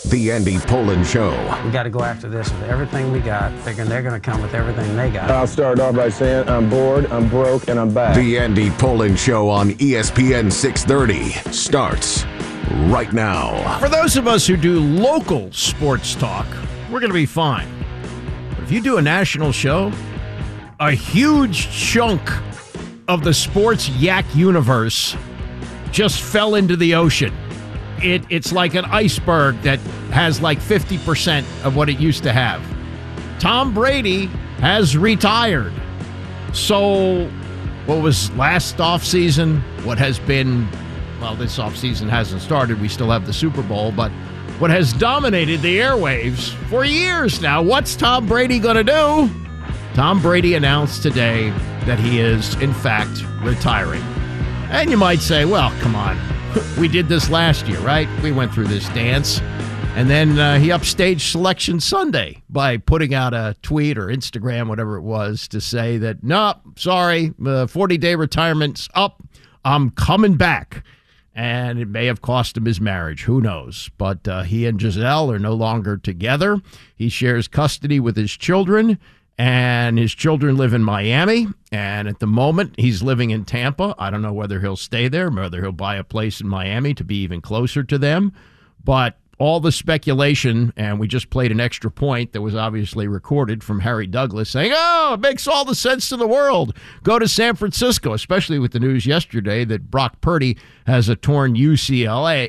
The Andy Pollin Show. We got to go after this with everything we got, figuring they're going to come with everything they got. I'll start off by saying I'm bored, I'm broke, and I'm back. The Andy Pollin Show on ESPN 630 starts right now. For those of us who do local sports talk, we're going to be fine. But if you do a national show, a huge chunk of the sports yak universe just fell into the ocean. It's like an iceberg that has like 50% of what it used to have. Tom Brady has retired. So what was last offseason, what has been, well, this offseason hasn't started. We still have the Super Bowl, but what has dominated the airwaves for years now, what's Tom Brady going to do? Tom Brady announced today that he is, in fact, retiring. And you might say, well, come on. We did this last year, right? We went through this dance. And then he upstaged Selection Sunday by putting out a tweet or Instagram, whatever it was, to say that, no, sorry, 40-day retirement's up. I'm coming back. And it may have cost him his marriage. Who knows? But he and Giselle are no longer together. He shares custody with his children. And his children live in Miami, and at the moment, he's living in Tampa. I don't know whether he'll stay there, whether he'll buy a place in Miami to be even closer to them. But all the speculation, and we just played an extra point that was obviously recorded from Harry Douglas saying, oh, it makes all the sense in the world. Go to San Francisco, especially with the news yesterday that Brock Purdy has a torn UCLA,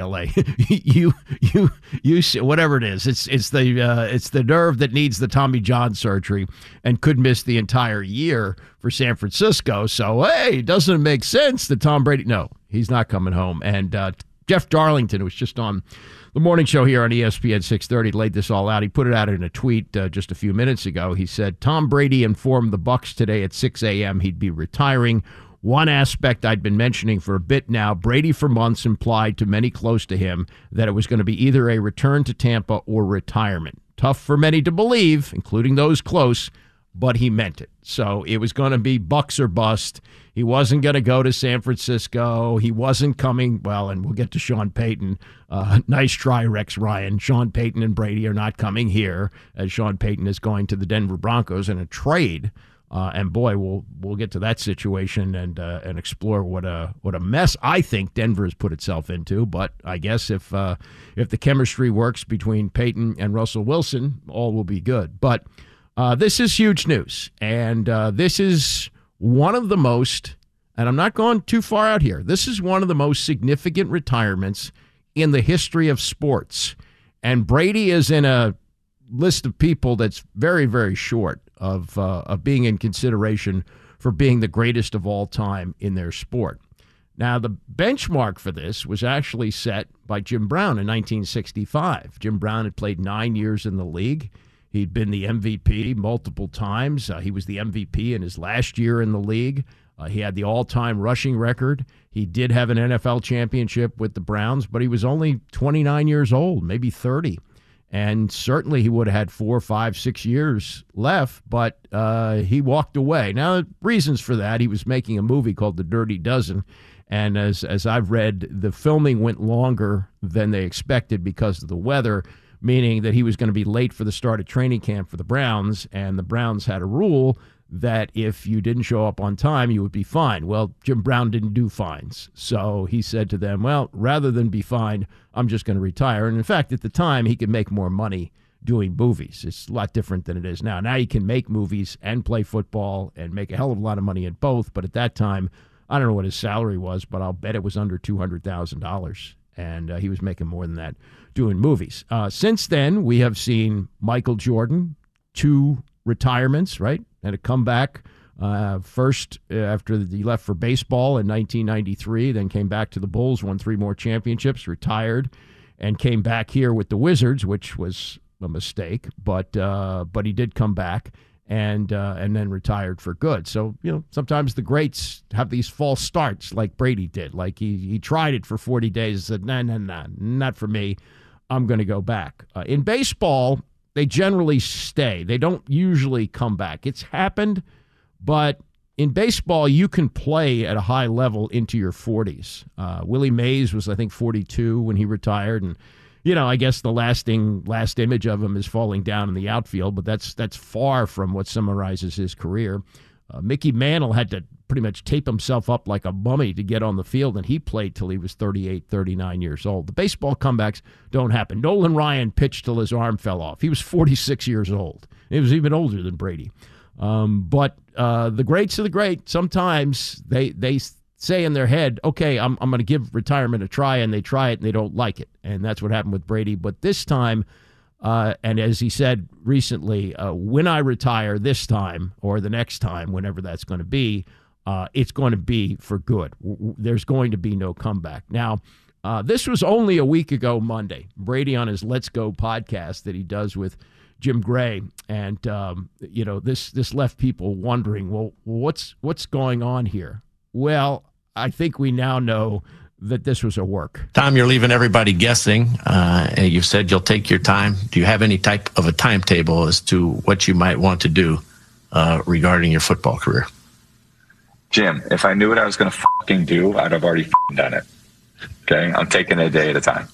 whatever it is. It's the nerve that needs the Tommy John surgery and could miss the entire year for San Francisco. So, hey, doesn't it make sense that Tom Brady? No, he's not coming home. And Jeff Darlington, who was just on the morning show here on ESPN 630, laid this all out. He put it out in a tweet just a few minutes ago. He said, Tom Brady informed the Bucs today at 6 a.m. he'd be retiring. One aspect I'd been mentioning for a bit now, Brady for months implied to many close to him that it was going to be either a return to Tampa or retirement. Tough for many to believe, including those close, but he meant it. So it was going to be Bucs or bust. He wasn't going to go to San Francisco. He wasn't coming. Well, and we'll get to Sean Payton. Nice try, Rex Ryan. Sean Payton and Brady are not coming here, as Sean Payton is going to the Denver Broncos in a trade. And boy, we'll get to that situation and explore what a mess I think Denver has put itself into. But I guess if the chemistry works between Payton and Russell Wilson, all will be good. But this is huge news, and this is one of the most, and I'm not going too far out here, this is one of the most significant retirements in the history of sports. And Brady is in a list of people that's very, very short of being in consideration for being the greatest of all time in their sport. Now, the benchmark for this was actually set by Jim Brown in 1965. Jim Brown had played 9 years in the league. He'd been the MVP multiple times. He was the MVP in his last year in the league. He had the all-time rushing record. He did have an NFL championship with the Browns, but he was only 29 years old, maybe 30. And certainly he would have had 4, 5, 6 years left, but he walked away. Now, reasons for that, he was making a movie called The Dirty Dozen, and as I've read, the filming went longer than they expected because of the weather, meaning that he was going to be late for the start of training camp for the Browns, and the Browns had a rule that if you didn't show up on time, you would be fined. Well, Jim Brown didn't do fines. So he said to them, well, rather than be fined, I'm just going to retire. And in fact, at the time, he could make more money doing movies. It's a lot different than it is now. Now you can make movies and play football and make a hell of a lot of money in both. But at that time, I don't know what his salary was, but I'll bet it was under $200,000. And he was making more than that doing movies. Since then, we have seen Michael Jordan, 2 retirements, right? And a comeback first after he left for baseball in 1993, then came back to the Bulls, won 3 more championships, retired, and came back here with the Wizards, which was a mistake, but he did come back and then retired for good. So, you know, sometimes the greats have these false starts like Brady did. Like he tried it for 40 days and said, nah, not for me. I'm going to go back. In baseball, they generally stay. They don't usually come back. It's happened, but in baseball, you can play at a high level into your 40s. Willie Mays was, I think, 42 when he retired, and I guess the last image of him is falling down in the outfield, but that's far from what summarizes his career. Mickey Mantle had to pretty much tape himself up like a mummy to get on the field, and he played till he was 38, 39 years old. The baseball comebacks don't happen. Nolan Ryan pitched till his arm fell off. He was 46 years old. He was even older than Brady. But the greats of the great, sometimes they say in their head, okay, I'm going to give retirement a try, and they try it and they don't like it. And that's what happened with Brady. But this time, and as he said recently, when I retire this time or the next time, whenever that's going to be, it's going to be for good. There's going to be no comeback. Now, this was only a week ago Monday. Brady on his Let's Go podcast that he does with Jim Gray, and this left people wondering, well, what's going on here? Well, I think we now know that this was a work. Tom, you're leaving everybody guessing. You said you'll take your time. Do you have any type of a timetable as to what you might want to do regarding your football career? Jim, if I knew what I was going to fucking do, I'd have already done it. Okay? I'm taking it a day at a time.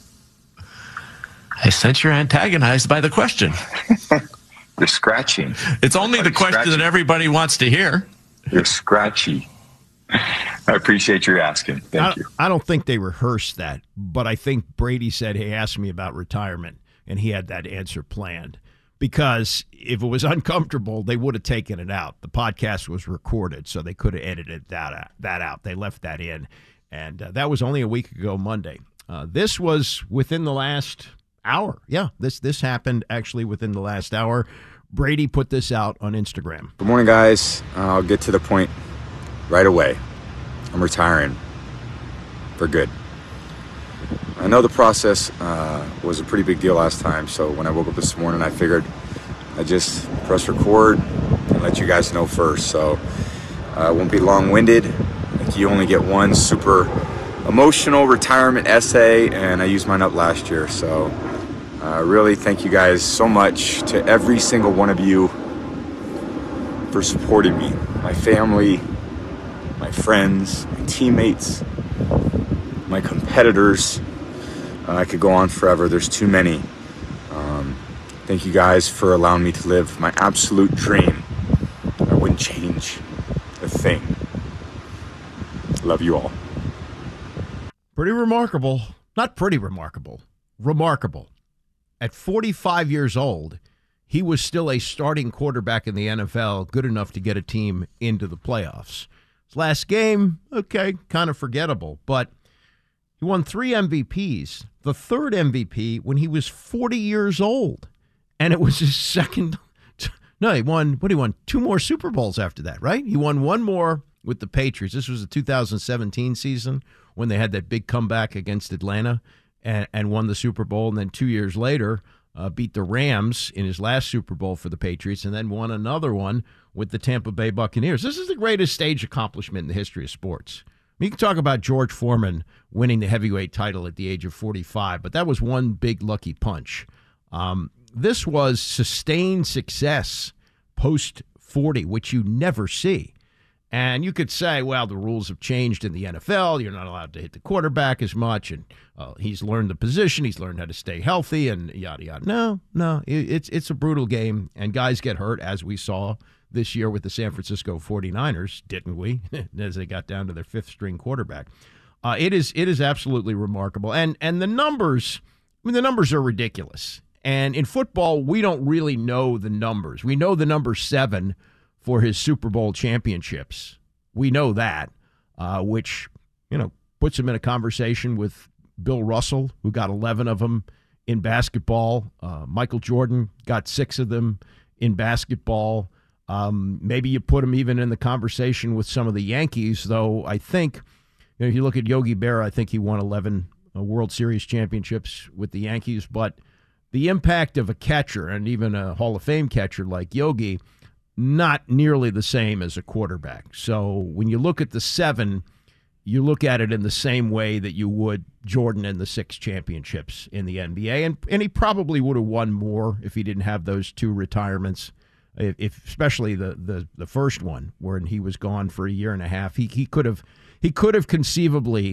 I sense you're antagonized by the question. You're scratching. It's only the question that everybody wants to hear. You're scratchy. I appreciate your asking. Thank you. I don't think they rehearsed that, but I think Brady said, hey, ask me about retirement, and he had that answer planned. Because if it was uncomfortable, they would have taken it out. The podcast was recorded, so they could have edited that out. They left that in, and that was only a week ago Monday. This was within the last hour. Yeah, this happened actually within the last hour. Brady put this out on Instagram. Good morning, guys. I'll get to the point right away. I'm retiring for good. I know the process was a pretty big deal last time, so when I woke up this morning, I figured I'd just press record and let you guys know first. So I won't be long-winded. Like, you only get one super emotional retirement essay, and I used mine up last year. So really thank you guys so much, to every single one of you, for supporting me, my family, my friends, my teammates, my competitors. I could go on forever. There's too many. Thank you guys for allowing me to live my absolute dream. I wouldn't change a thing. Love you all. Pretty remarkable. Not pretty remarkable. Remarkable. At 45 years old, he was still a starting quarterback in the NFL, good enough to get a team into the playoffs. His last game, okay, kind of forgettable, but he won 3 MVPs, the third MVP when he was 40 years old, and it was his second. No, he won 2 more Super Bowls after that, right? He won 1 more with the Patriots. This was the 2017 season when they had that big comeback against Atlanta and won the Super Bowl, and then 2 years later beat the Rams in his last Super Bowl for the Patriots, and then won another one with the Tampa Bay Buccaneers. This is the greatest stage accomplishment in the history of sports. You can talk about George Foreman winning the heavyweight title at the age of 45, but that was one big lucky punch. This was sustained success post-40, which you never see. And you could say, well, the rules have changed in the NFL. You're not allowed to hit the quarterback as much, and he's learned the position. He's learned how to stay healthy and yada, yada. No, it's a brutal game, and guys get hurt, as we saw this year with the San Francisco 49ers, didn't we, as they got down to their 5th-string quarterback. It is absolutely remarkable. And the numbers, the numbers are ridiculous. And in football, we don't really know the numbers. We know the number 7 for his Super Bowl championships. We know that, which, puts him in a conversation with Bill Russell, who got 11 of them in basketball. Michael Jordan got 6 of them in basketball. Maybe you put him even in the conversation with some of the Yankees, though I think, if you look at Yogi Berra, I think he won 11 World Series championships with the Yankees. But the impact of a catcher, and even a Hall of Fame catcher like Yogi, not nearly the same as a quarterback. So when you look at the 7, you look at it in the same way that you would Jordan and the 6 championships in the NBA. And he probably would have won more if he didn't have those 2 retirements, especially the first one, when he was gone for a year and a half. He could have conceivably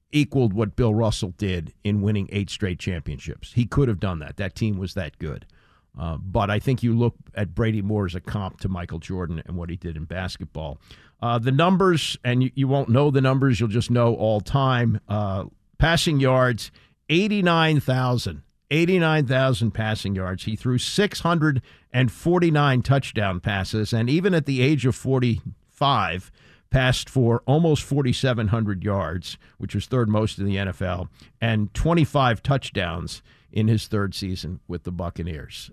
equaled what Bill Russell did in winning 8 straight championships. He could have done that. That team was that good. But I think you look at Brady Moore as a comp to Michael Jordan and what he did in basketball. The numbers, and you won't know the numbers, you'll just know all time. Passing yards, 89,000 passing yards. He threw 649 touchdown passes, and even at the age of 45, passed for almost 4,700 yards, which was third most in the NFL, and 25 touchdowns in his third season with the Buccaneers.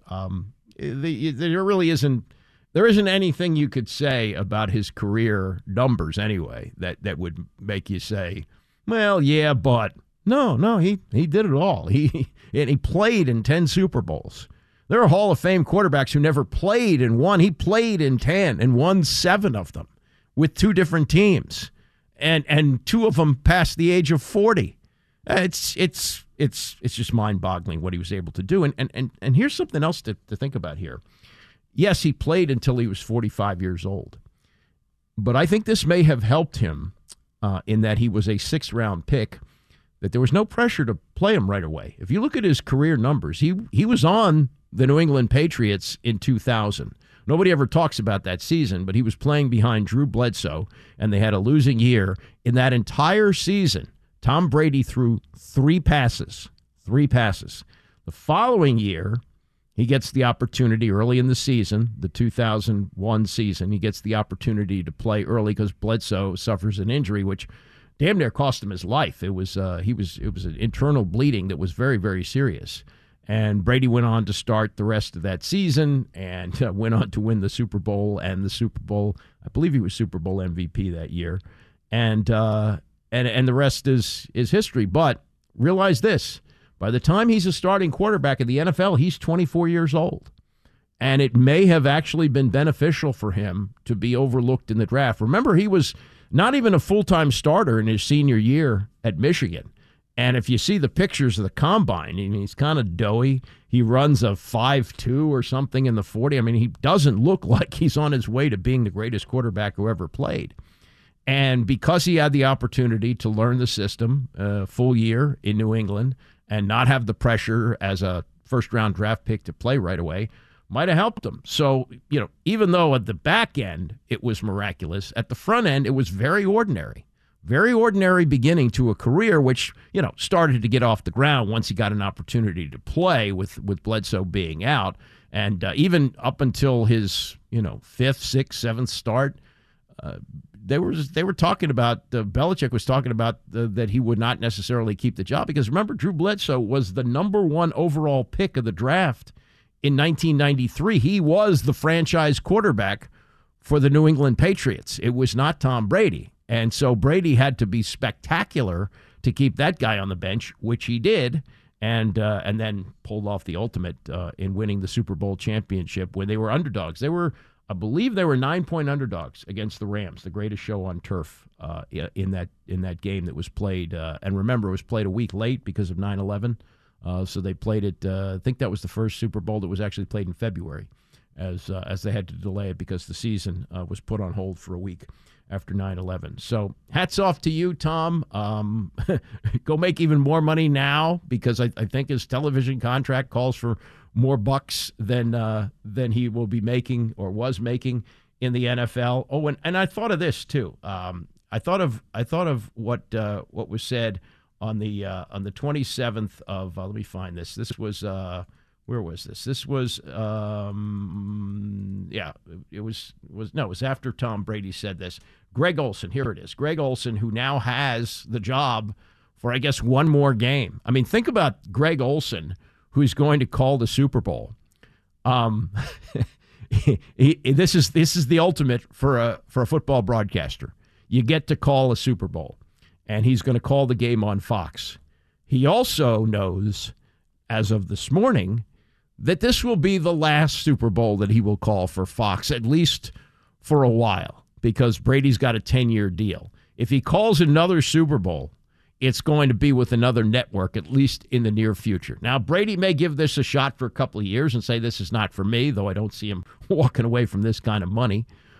There isn't anything you could say about his career numbers anyway that would make you say, well, yeah, but no, he did it all. He played in 10 Super Bowls. There are Hall of Fame quarterbacks who never played in one. He played in 10 and won 7 of them with 2 different teams, and 2 of them past the age of 40. It's just mind-boggling what he was able to do. And here's something else to think about here. Yes, he played until he was 45 years old, but I think this may have helped him in that he was a 6th-round pick, that there was no pressure to play him right away. If you look at his career numbers, he was on the New England Patriots in 2000. Nobody ever talks about that season, but he was playing behind Drew Bledsoe, and they had a losing year. In that entire season, Tom Brady threw 3 passes. 3 passes. The following year, he gets the opportunity early in the season, the 2001 season. He gets the opportunity to play early because Bledsoe suffers an injury, which damn near cost him his life. It was an internal bleeding that was very, very serious. And Brady went on to start the rest of that season and went on to win the Super Bowl and the Super Bowl. I believe he was Super Bowl MVP that year. And the rest is history. But realize this, by the time he's a starting quarterback in the NFL, he's 24 years old. And it may have actually been beneficial for him to be overlooked in the draft. Remember, he was not even a full-time starter in his senior year at Michigan. And if you see the pictures of the combine, I mean, he's kind of doughy. He runs a 5.2 or something in the 40. I mean, he doesn't look like he's on his way to being the greatest quarterback who ever played. And because he had the opportunity to learn the system full year in New England and not have the pressure as a first-round draft pick to play right away, might have helped him. So, even though at the back end it was miraculous, at the front end it was very ordinary. Very ordinary beginning to a career which, started to get off the ground once he got an opportunity to play with Bledsoe being out. And even up until his, 5th, 6th, 7th start, they were talking about, Belichick was talking about that he would not necessarily keep the job because, remember, Drew Bledsoe was the number 1 overall pick of the draft in 1993. He was the franchise quarterback for the New England Patriots. It was not Tom Brady. And so Brady had to be spectacular to keep that guy on the bench, which he did, and then pulled off the ultimate in winning the Super Bowl championship when they were underdogs. I believe they were 9-point underdogs against the Rams, the greatest show on turf in that game that was played. And remember, it was played a week late because of 9/11. So they played it. I think that was the first Super Bowl that was actually played in February, as they had to delay it because the season was put on hold for a week after 9/11. So hats off to you, Tom. Go make even more money now because I think his television contract calls for more bucks than he will be making or was making in the NFL. Oh, and I thought of this too. I thought of what was said on the 27th of let me find this. This was where was this? This was it was after Tom Brady said this. Greg Olsen, here it is. Greg Olsen, who now has the job for I guess one more game. I mean, think about Greg Olsen, who's going to call the Super Bowl. This is the ultimate for a football broadcaster. You get to call a Super Bowl, and he's going to call the game on Fox. He also knows, as of this morning, that this will be the last Super Bowl that he will call for Fox, at least for a while, because Brady's got a 10-year deal. If he calls another Super Bowl, it's going to be with another network, at least in the near future. Now, Brady may give this a shot for a couple of years and say this is not for me, though I don't see him walking away from this kind of money.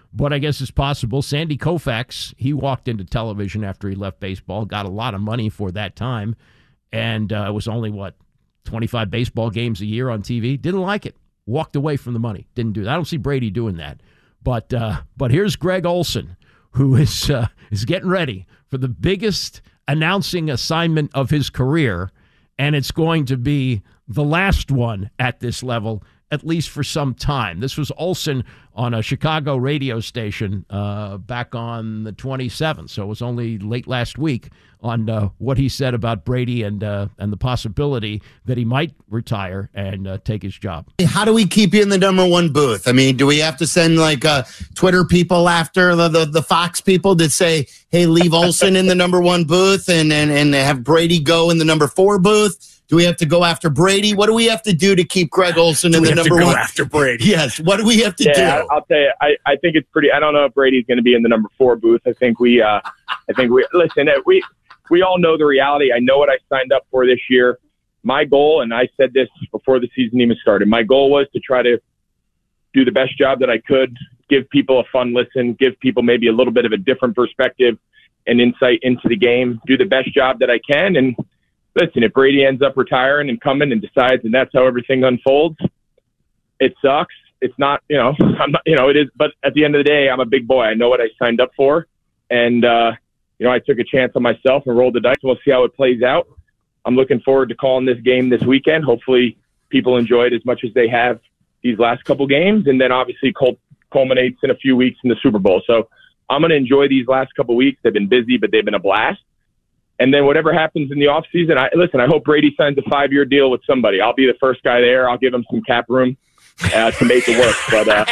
but I guess it's possible. Sandy Koufax, he walked into television after he left baseball, got a lot of money for that time, and it was only, 25 baseball games a year on TV. Didn't like it. Walked away from the money. Didn't do that. I don't see Brady doing that. But here's Greg Olsen, who is getting ready for the biggest announcing assignment of his career, and it's going to be the last one at this level, at least for some time. This was Olsen on a Chicago radio station back on the 27th, so it was only late last week, on what he said about Brady and the possibility that he might retire and take his job. How do we keep you in the number one booth? I mean, do we have to send Twitter people after the Fox people that say, hey, leave Olsen in the number one booth and have Brady go in the number 4 booth? Do we have to go after Brady? What do we have to do to keep Greg Olsen in the number one? Go after Brady. Yes. What do we have to do? I'll tell you. I think it's pretty. I don't know if Brady's going to be in the number 4 booth. I think we listen. We all know the reality. I know what I signed up for this year. My goal, and I said this before the season even started, my goal was to try to do the best job that I could, give people a fun listen, give people maybe a little bit of a different perspective and insight into the game, do the best job that I can. And listen, if Brady ends up retiring and coming and decides and that's how everything unfolds, it sucks. It's not, I'm not, it is. But at the end of the day, I'm a big boy. I know what I signed up for. And, I took a chance on myself and rolled the dice. We'll see how it plays out. I'm looking forward to calling this game this weekend. Hopefully people enjoy it as much as they have these last couple games. And then obviously culminates in a few weeks in the Super Bowl. So I'm going to enjoy these last couple weeks. They've been busy, but they've been a blast. And then whatever happens in the offseason, I hope Brady signs a 5-year deal with somebody. I'll be the first guy there. I'll give him some cap room to make it work.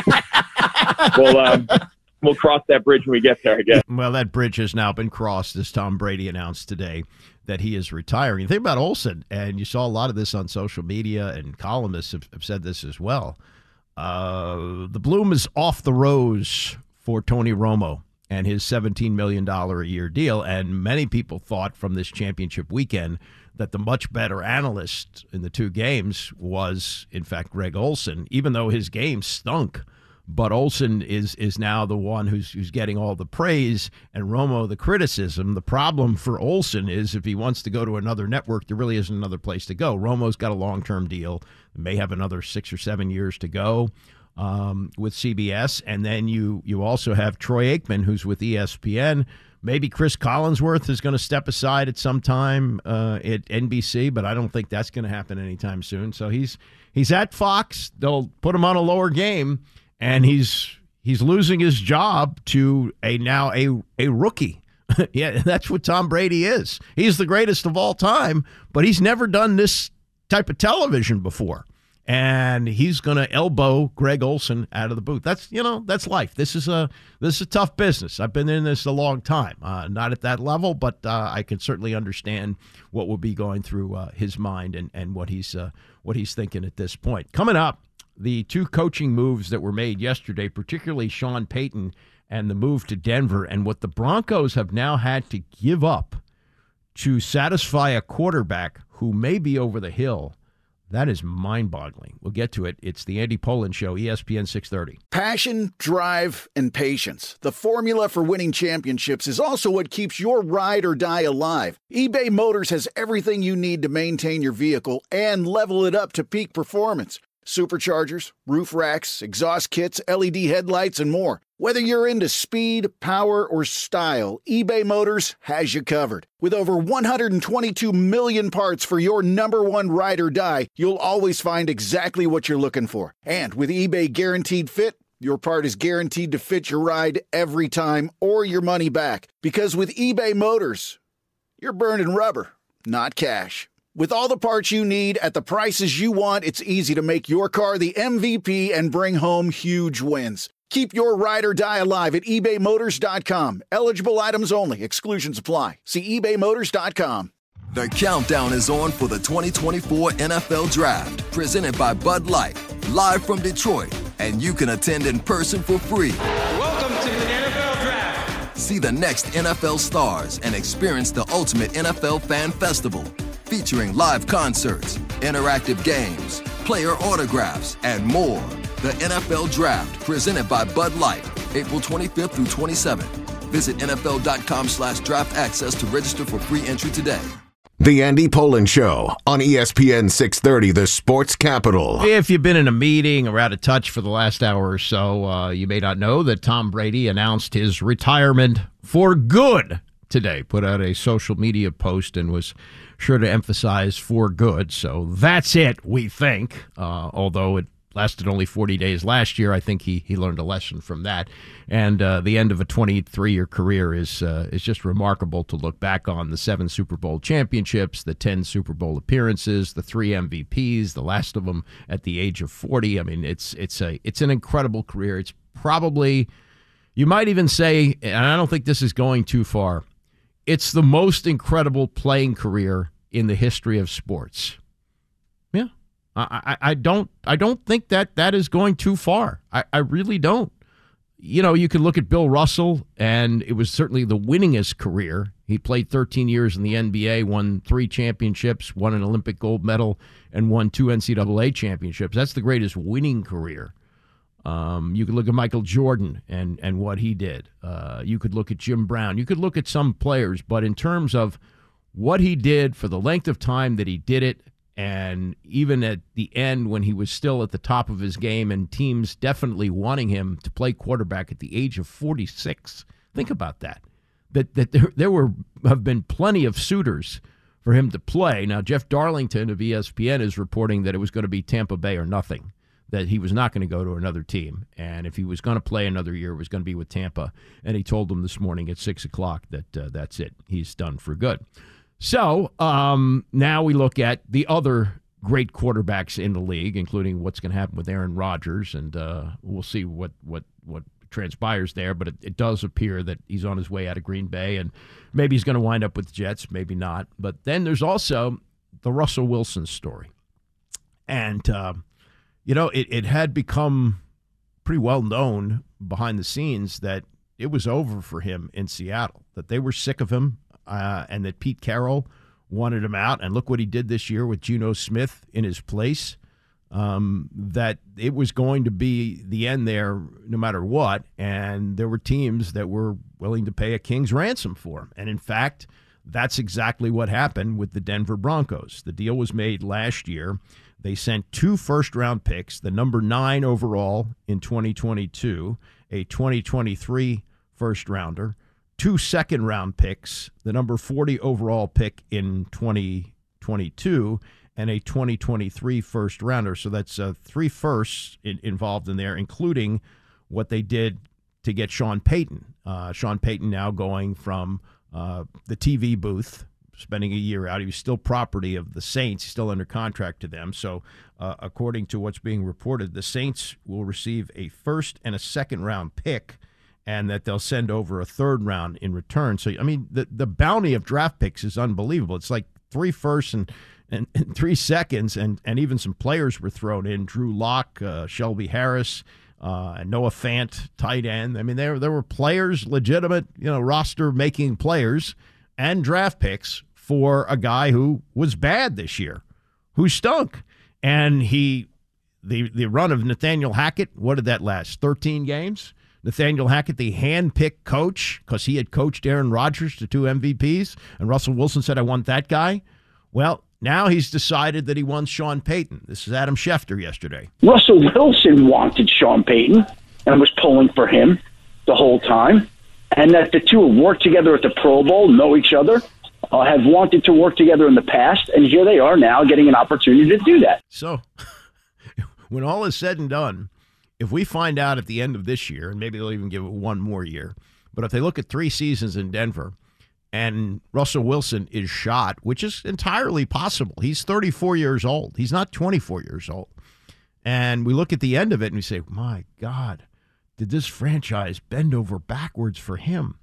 But we'll cross that bridge when we get there, I guess. Well, that bridge has now been crossed, as Tom Brady announced today that he is retiring. Think about Olsen, and you saw a lot of this on social media, and columnists have said this as well. The bloom is off the rose for Tony Romo and his $17 million a year deal. And many people thought from this championship weekend that the much better analyst in the 2 games was, in fact, Greg Olsen, even though his game stunk. But Olsen is now the one who's getting all the praise and Romo the criticism. The problem for Olsen is if he wants to go to another network, there really isn't another place to go. Romo's got a long-term deal, may have another 6 or 7 years to go with CBS. And then you also have Troy Aikman, who's with ESPN. Maybe Chris Collinsworth is going to step aside at some time at NBC, but I don't think that's going to happen anytime soon. So he's at Fox. They'll put him on a lower game. And he's losing his job to a rookie. Yeah, that's what Tom Brady is. He's the greatest of all time, but he's never done this type of television before. And he's going to elbow Greg Olsen out of the booth. That's life. This is a tough business. I've been in this a long time. Not at that level, but I can certainly understand what will be going through his mind and what he's thinking at this point. Coming up, the 2 coaching moves that were made yesterday, particularly Sean Payton and the move to Denver, and what the Broncos have now had to give up to satisfy a quarterback who may be over the hill. That is mind-boggling. We'll get to it. It's the Andy Pollin Show, ESPN 630. Passion, drive, and patience. The formula for winning championships is also what keeps your ride or die alive. eBay Motors has everything you need to maintain your vehicle and level it up to peak performance. Superchargers, roof racks, exhaust kits, LED headlights, and more. Whether you're into speed, power, or style, eBay Motors has you covered. With over 122 million parts for your number one ride or die, you'll always find exactly what you're looking for. And with eBay Guaranteed Fit, your part is guaranteed to fit your ride every time or your money back. Because with eBay Motors, you're burning rubber, not cash. With all the parts you need at the prices you want, it's easy to make your car the MVP and bring home huge wins. Keep your ride or die alive at ebaymotors.com. Eligible items only. Exclusions apply. See ebaymotors.com. The countdown is on for the 2024 NFL Draft, presented by Bud Light, live from Detroit, and you can attend in person for free. Welcome to the NFL Draft. See the next NFL stars and experience the ultimate NFL Fan Festival, featuring live concerts, interactive games, player autographs, and more. The NFL Draft, presented by Bud Light, April 25th through 27th. Visit NFL.com/draft access to register for free entry today. The Andy Pollin Show on ESPN 630, the sports capital. If you've been in a meeting or out of touch for the last hour or so, you may not know that Tom Brady announced his retirement for good today. Put out a social media post and was sure to emphasize for good. So that's it, we think, although it lasted only 40 days last year. I think he learned a lesson from that. And the end of a 23-year career is just remarkable to look back on. The 7 Super Bowl championships, the 10 Super Bowl appearances, the 3 MVPs, the last of them at the age of 40. I mean, it's an incredible career. It's probably, you might even say, and I don't think this is going too far, it's the most incredible playing career in the history of sports. Yeah. I don't think that is going too far. I really don't. You know, you can look at Bill Russell, and it was certainly the winningest career. He played 13 years in the NBA, won 3 championships, won an Olympic gold medal, and won 2 NCAA championships. That's the greatest winning career. You could look at Michael Jordan and what he did. You could look at Jim Brown. You could look at some players, but in terms of what he did for the length of time that he did it, and even at the end when he was still at the top of his game and teams definitely wanting him to play quarterback at the age of 46. Think about that. That there have been plenty of suitors for him to play. Now, Jeff Darlington of ESPN is reporting that it was going to be Tampa Bay or nothing, that he was not going to go to another team. And if he was going to play another year, it was going to be with Tampa. And he told them this morning at 6 o'clock that that's it. He's done for good. So now we look at the other great quarterbacks in the league, including what's going to happen with Aaron Rodgers, and we'll see what transpires there. But it does appear that he's on his way out of Green Bay, and maybe he's going to wind up with the Jets, maybe not. But then there's also the Russell Wilson story. And, it had become pretty well known behind the scenes that it was over for him in Seattle, that they were sick of him. And that Pete Carroll wanted him out. And look what he did this year with Geno Smith in his place, that it was going to be the end there no matter what. And there were teams that were willing to pay a king's ransom for him. And, in fact, that's exactly what happened with the Denver Broncos. The deal was made last year. They sent 2 first-round picks, the number 9 overall in 2022, a 2023 first-rounder, 2 second-round picks, the number 40 overall pick in 2022, and a 2023 first-rounder. So that's 3 firsts involved in there, including what they did to get Sean Payton. Sean Payton now going from the TV booth, spending a year out. He was still property of the Saints. He's still under contract to them. So according to what's being reported, the Saints will receive a first and a second-round pick, and that they'll send over a 3rd round in return. So, I mean, the bounty of draft picks is unbelievable. It's like 3 firsts and 3 seconds, and even some players were thrown in. Drew Lock, Shelby Harris, and Noah Fant, tight end. I mean, there were players, legitimate, roster-making players and draft picks for a guy who was bad this year, who stunk. And the run of Nathaniel Hackett, what did that last, 13 games? Nathaniel Hackett, the hand-picked coach, because he had coached Aaron Rodgers to 2 MVPs, and Russell Wilson said, I want that guy. Well, now he's decided that he wants Sean Payton. This is Adam Schefter yesterday. Russell Wilson wanted Sean Payton and was pulling for him the whole time, and that the two have worked together at the Pro Bowl, know each other, have wanted to work together in the past, and here they are now getting an opportunity to do that. So when all is said and done, if we find out at the end of this year, and maybe they'll even give it 1 more year, but if they look at 3 seasons in Denver and Russell Wilson is shot, which is entirely possible. He's 34 years old. He's not 24 years old. And we look at the end of it and we say, my God, did this franchise bend over backwards for him?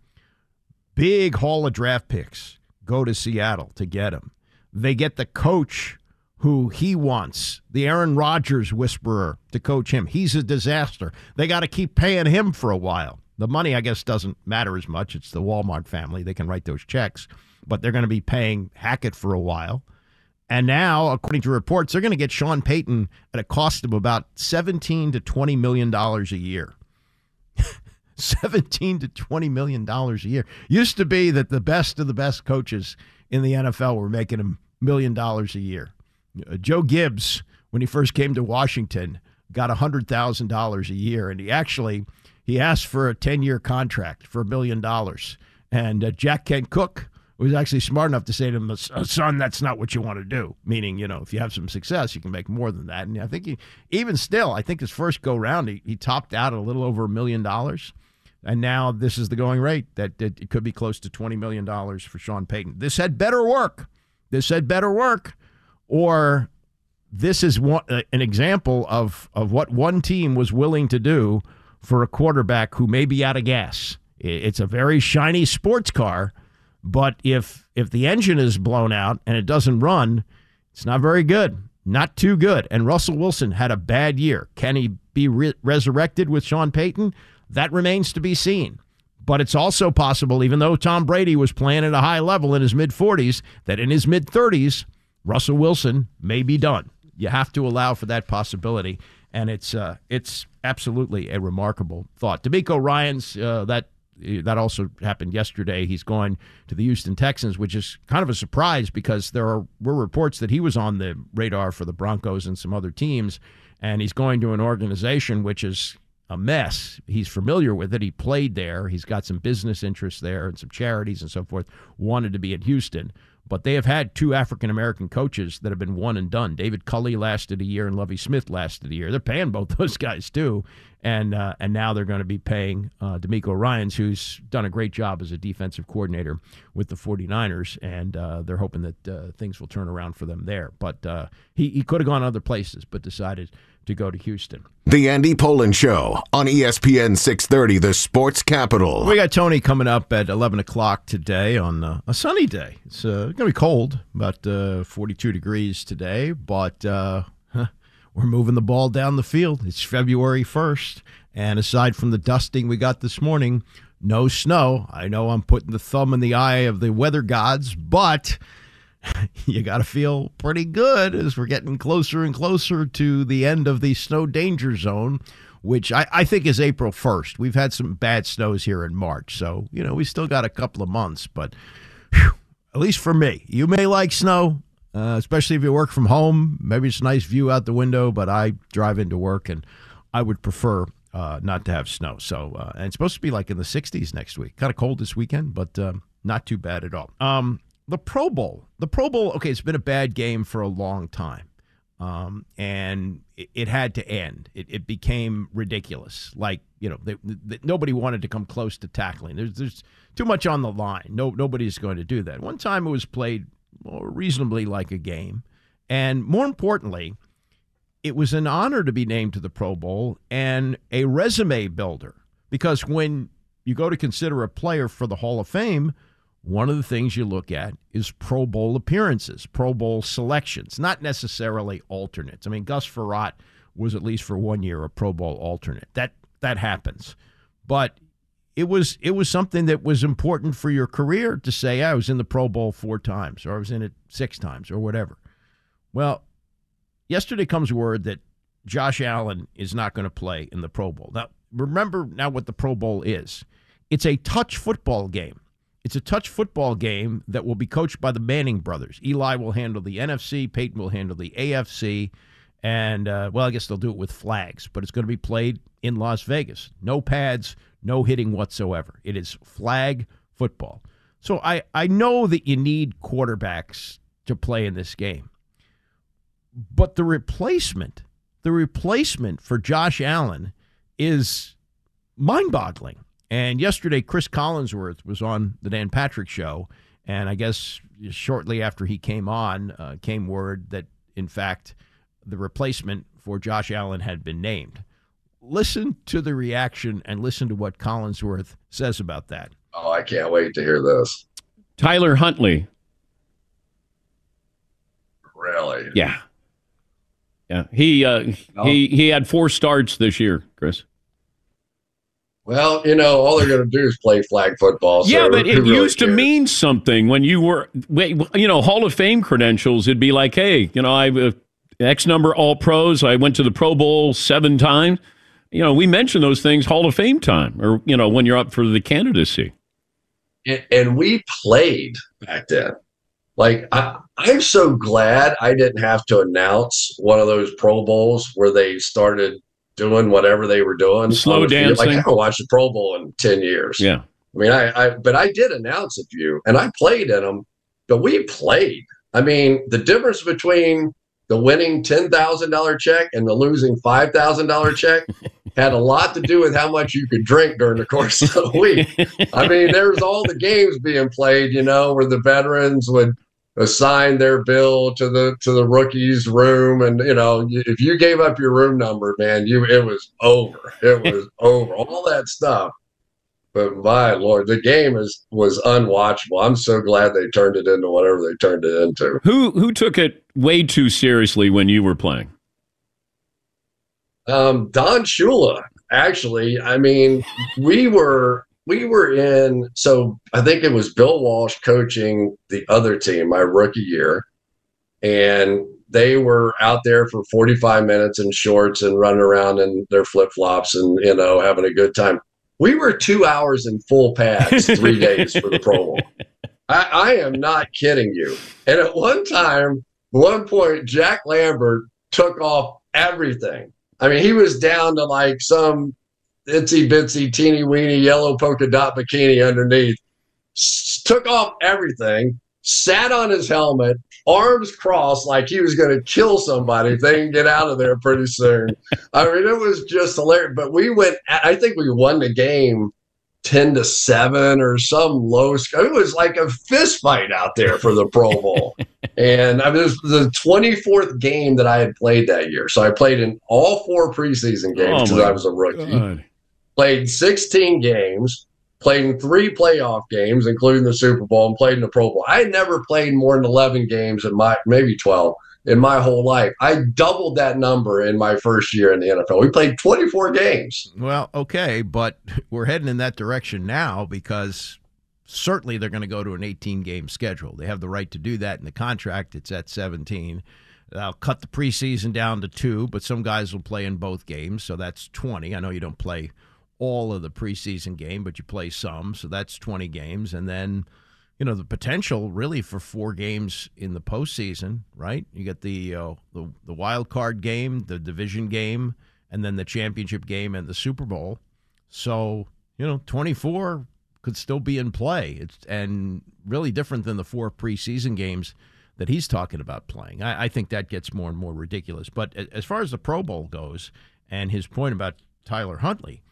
Big haul of draft picks go to Seattle to get him. They get the coach who he wants, the Aaron Rodgers whisperer, to coach him. He's a disaster. They got to keep paying him for a while. The money, I guess, doesn't matter as much. It's the Walmart family. They can write those checks. But they're going to be paying Hackett for a while. And now, according to reports, they're going to get Sean Payton at a cost of about $17 to $20 million a year. $17 to $20 million a year. Used to be that the best of the best coaches in the NFL were making $1 million a year. Joe Gibbs, when he first came to Washington, got $100,000 a year, and he asked for a 10-year contract for $1 million. And Jack Kent Cooke was actually smart enough to say to him, son, that's not what you want to do. Meaning, if you have some success, you can make more than that. And I think I think his first go-round, he topped out at a little over $1 million. And now this is the going rate, that it could be close to $20 million for Sean Payton. This had better work. Or this is an example of what one team was willing to do for a quarterback who may be out of gas. It's a very shiny sports car, but if the engine is blown out and it doesn't run, it's not very good, not too good. And Russell Wilson had a bad year. Can he be resurrected with Sean Payton? That remains to be seen. But it's also possible, even though Tom Brady was playing at a high level in his mid-40s, that in his mid-30s, Russell Wilson may be done. You have to allow for that possibility, and it's absolutely a remarkable thought. DeMeco Ryans, that also happened yesterday. He's going to the Houston Texans, which is kind of a surprise because were reports that he was on the radar for the Broncos and some other teams, and he's going to an organization which is a mess. He's familiar with it. He played there. He's got some business interests there and some charities and so forth. Wanted to be in Houston. But they have had two African-American coaches that have been one and done. David Culley lasted a year and Lovie Smith lasted a year. They're paying both those guys, too. And now they're going to be paying DeMeco Ryans, who's done a great job as a defensive coordinator with the 49ers. And they're hoping that things will turn around for them there. But he could have gone other places, but decided to go to Houston. The Andy Pollin Show on ESPN 630, the Sports Capital. We got Tony coming up at 11 o'clock today on a sunny day. It's going to be cold, about 42 degrees today, but we're moving the ball down the field. It's February 1st, and aside from the dusting we got this morning, no snow. I know I'm putting the thumb in the eye of the weather gods, but you got to feel pretty good as we're getting closer and closer to the end of the snow danger zone, which I think is April 1st. We've had some bad snows here in March, so, we still got a couple of months, but at least for me, you may like snow, especially if you work from home. Maybe it's a nice view out the window, but I drive into work, and I would prefer not to have snow. So, and it's supposed to be like in the 60s next week. Kind of cold this weekend, but not too bad at all. The Pro Bowl, okay, it's been a bad game for a long time, and it had to end. It became ridiculous. Like, nobody wanted to come close to tackling. There's too much on the line. Nobody's going to do that. One time it was played reasonably like a game, and more importantly, it was an honor to be named to the Pro Bowl and a resume builder, because when you go to consider a player for the Hall of Fame, one of the things you look at is Pro Bowl appearances, Pro Bowl selections, not necessarily alternates. I mean, Gus Frerotte was at least for 1 year a Pro Bowl alternate. That happens. But it was something that was important for your career to say, I was in the Pro Bowl 4 times, or I was in it 6 times, or whatever. Well, yesterday comes word that Josh Allen is not going to play in the Pro Bowl. Now, remember now what the Pro Bowl is. It's a touch football game. It's a touch football game that will be coached by the Manning brothers. Eli will handle the NFC, Peyton will handle the AFC, and, I guess they'll do it with flags, but it's going to be played in Las Vegas. No pads, no hitting whatsoever. It is flag football. So I know that you need quarterbacks to play in this game, but the replacement for Josh Allen is mind-boggling. And yesterday, Chris Collinsworth was on the Dan Patrick Show, and I guess shortly after he came on, came word that, in fact, the replacement for Josh Allen had been named. Listen to the reaction and listen to what Collinsworth says about that. Oh, I can't wait to hear this. Tyler Huntley. Really? Yeah. He had 4 starts this year, Chris. Well, all they're going to do is play flag football. So but it really used to mean something when you were, Hall of Fame credentials. It'd be like, hey, I have X number All-Pros. I went to the Pro Bowl 7 times. we mention those things Hall of Fame time, or when you're up for the candidacy. And we played back then. Like, I'm so glad I didn't have to announce one of those Pro Bowls where they started doing whatever they were doing. Slow dancing. Like, I haven't watched the Pro Bowl in 10 years. Yeah. I mean, but I did announce a few, and I played in them, but we played. I mean, the difference between the winning $10,000 check and the losing $5,000 check had a lot to do with how much you could drink during the course of the week. I mean, there's all the games being played, where the veterans would assign their bill to the rookies' room, and if you gave up your room number, man, it was over. It was over. All that stuff. But my Lord, the game was unwatchable. I'm so glad they turned it into whatever they turned it into. Who took it way too seriously when you were playing? Don Shula, actually. I mean, we were in, so I think it was Bill Walsh coaching the other team my rookie year, and they were out there for 45 minutes in shorts and running around in their flip-flops and, having a good time. We were 2 hours in full pads 3 days for the Pro Bowl. I am not kidding you. And at one point, Jack Lambert took off everything. I mean, he was down to like some itsy bitsy teeny weeny yellow polka dot bikini underneath, took off everything, sat on his helmet, arms crossed like he was going to kill somebody if they didn't get out of there pretty soon. I mean, it was just hilarious. But I think we won the game 10-7 or some low score. It was like a fist fight out there for the Pro Bowl. And it was the 24th game that I had played that year. So I played in all 4 preseason games because I was a rookie. God. Played 16 games. Played in 3 playoff games, including the Super Bowl, and played in the Pro Bowl. I had never played more than 11 games maybe 12 in my whole life. I doubled that number in my first year in the NFL. We played 24 games. Well, okay, but we're heading in that direction now because certainly they're going to go to an 18-game schedule. They have the right to do that in the contract. It's at 17. They'll cut the preseason down to 2, but some guys will play in both games, so that's 20. I know you don't play all of the preseason game, but you play some, so that's 20 games. And then, the potential really for 4 games in the postseason, right? You get the wild card game, the division game, and then the championship game and the Super Bowl. So, 24 could still be in play. And really different than the 4 preseason games that he's talking about playing. I think that gets more and more ridiculous. But as far as the Pro Bowl goes, and his point about Tyler Huntley,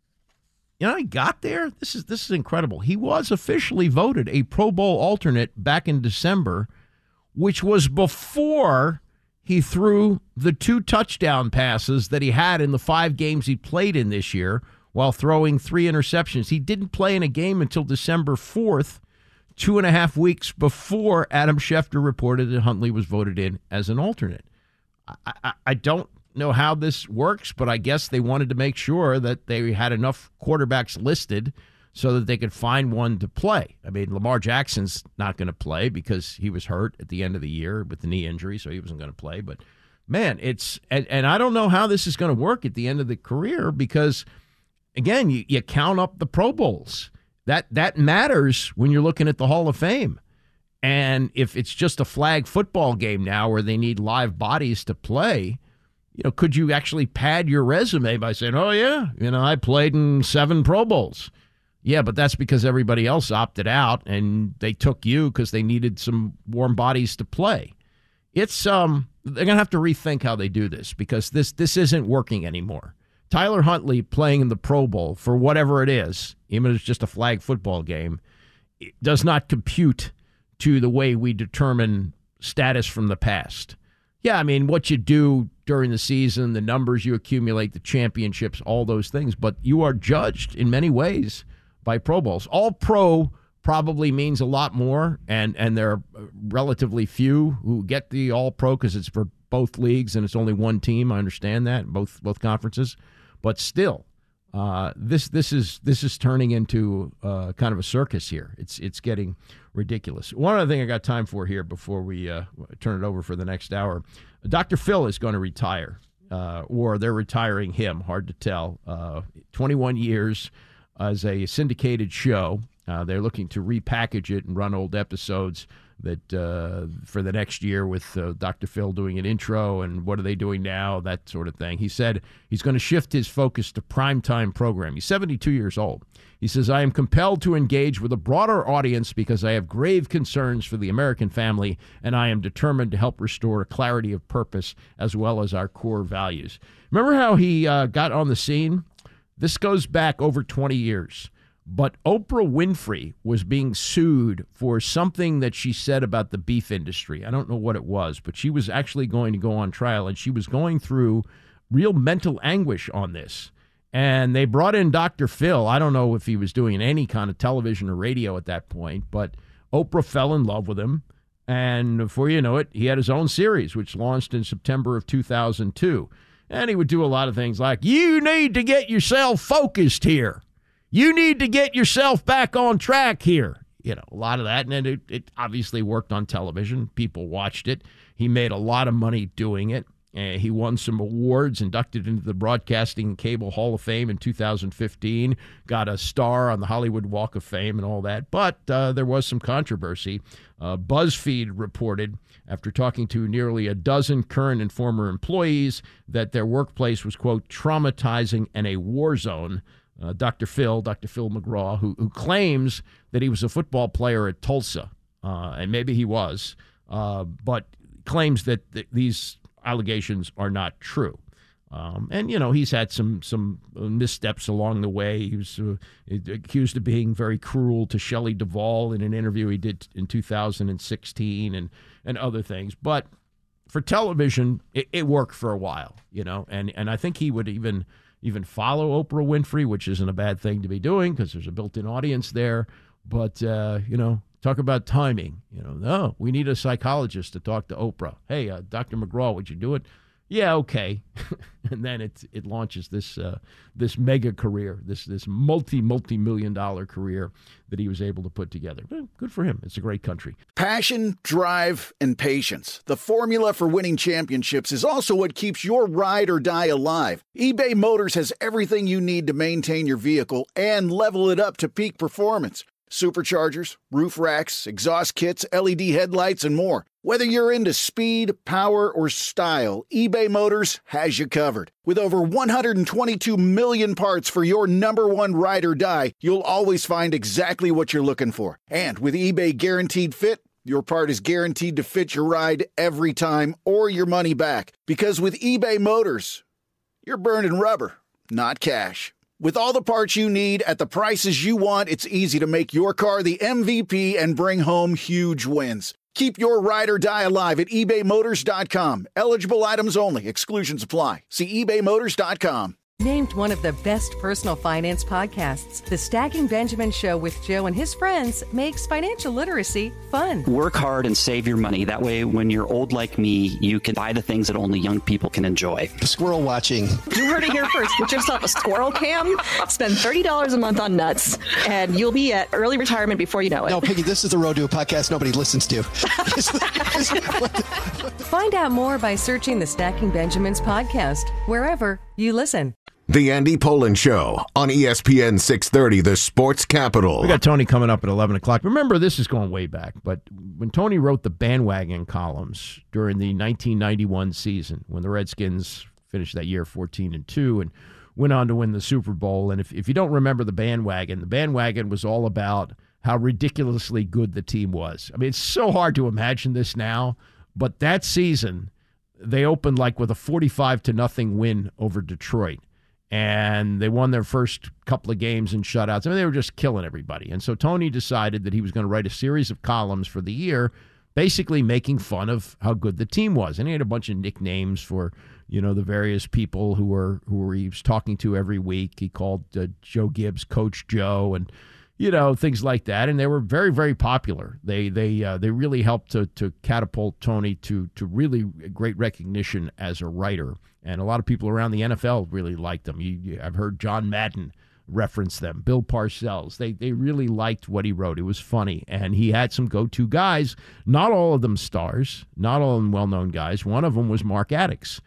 he got there. This is incredible. He was officially voted a Pro Bowl alternate back in December, which was before he threw the 2 touchdown passes that he had in the 5 games he played in this year while throwing 3 interceptions. He didn't play in a game until December 4th, 2.5 weeks before Adam Schefter reported that Huntley was voted in as an alternate. I don't know how this works, but I guess they wanted to make sure that they had enough quarterbacks listed so that they could find one to play. I mean, Lamar Jackson's not going to play because he was hurt at the end of the year with the knee injury, so he wasn't going to play. But, man, and I don't know how this is going to work at the end of the career because, again, you count up the Pro Bowls. That matters when you're looking at the Hall of Fame. And if it's just a flag football game now where they need live bodies to play, could you actually pad your resume by saying, oh, yeah, I played in 7 Pro Bowls? Yeah, but that's because everybody else opted out, and they took you because they needed some warm bodies to play. It's they're going to have to rethink how they do this because this isn't working anymore. Tyler Huntley playing in the Pro Bowl for whatever it is, even if it's just a flag football game, it does not compute to the way we determine status from the past. Yeah, I mean, what you do during the season, the numbers you accumulate, the championships, all those things, but you are judged in many ways by Pro Bowls. All Pro probably means a lot more, and there are relatively few who get the All Pro because it's for both leagues and it's only one team. I understand that, both conferences. But still, this is turning into kind of a circus here. It's getting ridiculous. One other thing I got time for here before we turn it over for the next hour. Dr. Phil is going to retire. or they're retiring him. Hard to tell. 21 years as a syndicated show. They're looking to repackage it and run old episodes that for the next year with Dr. Phil doing an intro and what are they doing now, that sort of thing. He said he's going to shift his focus to primetime program. He's 72 years old. He says, I am compelled to engage with a broader audience because I have grave concerns for the American family, and I am determined to help restore a clarity of purpose as well as our core values. Remember how he got on the scene? This goes back over 20 years. But Oprah Winfrey was being sued for something that she said about the beef industry. I don't know what it was, but she was actually going to go on trial, and she was going through real mental anguish on this. And they brought in Dr. Phil. I don't know if he was doing any kind of television or radio at that point, but Oprah fell in love with him. And before you know it, he had his own series, which launched in September of 2002. And he would do a lot of things like, you need to get yourself focused here. You need to get yourself back on track here. You know, a lot of that. And it obviously worked on television. People watched it. He made a lot of money doing it. He won some awards, inducted into the Broadcasting and Cable Hall of Fame in 2015, got a star on the Hollywood Walk of Fame and all that. But there was some controversy. BuzzFeed reported, after talking to nearly a dozen current and former employees, that their workplace was, quote, traumatizing and a war zone. Dr. Phil McGraw, who claims that he was a football player at Tulsa, and maybe he was, but claims that these allegations are not true. And, you know, he's had some missteps along the way. He was accused of being very cruel to Shelley Duvall in an interview he did in 2016 and other things. But for television, it worked for a while, you know, and I think he would even follow Oprah Winfrey, which isn't a bad thing to be doing because there's a built-in audience there. But, you know, talk about timing. You know, no, we need a psychologist to talk to Oprah. Hey, Dr. McGraw, would you do it? Yeah, okay. And then it launches this mega career, this multi-million-dollar career that he was able to put together. Good for him. It's a great country. Passion, drive, and patience. The formula for winning championships is also what keeps your ride or die alive. eBay Motors has everything you need to maintain your vehicle and level it up to peak performance. Superchargers, roof racks, exhaust kits, LED headlights, and more. Whether you're into speed, power, or style, eBay Motors has you covered. With over 122 million parts for your number one ride or die, you'll always find exactly what you're looking for. And with eBay Guaranteed Fit, your part is guaranteed to fit your ride every time or your money back. Because with eBay Motors, you're burning rubber, not cash. With all the parts you need at the prices you want, it's easy to make your car the MVP and bring home huge wins. Keep your ride or die alive at ebaymotors.com. Eligible items only. Exclusions apply. See ebaymotors.com. Named one of the best personal finance podcasts, The Stacking Benjamin Show with Joe and his friends makes financial literacy fun. Work hard and save your money. That way, when you're old like me, you can buy the things that only young people can enjoy. Squirrel watching. You heard it here first. Get yourself a squirrel cam. Spend $30 a month on nuts, and you'll be at early retirement before you know it. No, Piggy, this is the road to a podcast nobody listens to. Find out more by searching the Stacking Benjamins podcast, wherever you listen. The Andy Pollin Show on ESPN 630, the sports capital. We got Tony coming up at 11 o'clock. Remember, this is going way back, but when Tony wrote the bandwagon columns during the 1991 season, when the Redskins finished that year 14-2 and went on to win the Super Bowl, and if you don't remember the bandwagon was all about how ridiculously good the team was. I mean, it's so hard to imagine this now, but that season, they opened like with a 45-0 win over Detroit. And they won their first couple of games in shutouts. I mean, they were just killing everybody. And so Tony decided that he was going to write a series of columns for the year, basically making fun of how good the team was. And he had a bunch of nicknames for, you know, the various people who he was talking to every week. He called Joe Gibbs Coach Joe and, you know, things like that. And they were very, very popular. They really helped to catapult Tony to really great recognition as a writer. And a lot of people around the NFL really liked them. I've heard John Madden reference them, Bill Parcells. They really liked what he wrote. It was funny. And he had some go-to guys, not all of them stars, not all of them well-known guys. One of them was Mark Addix.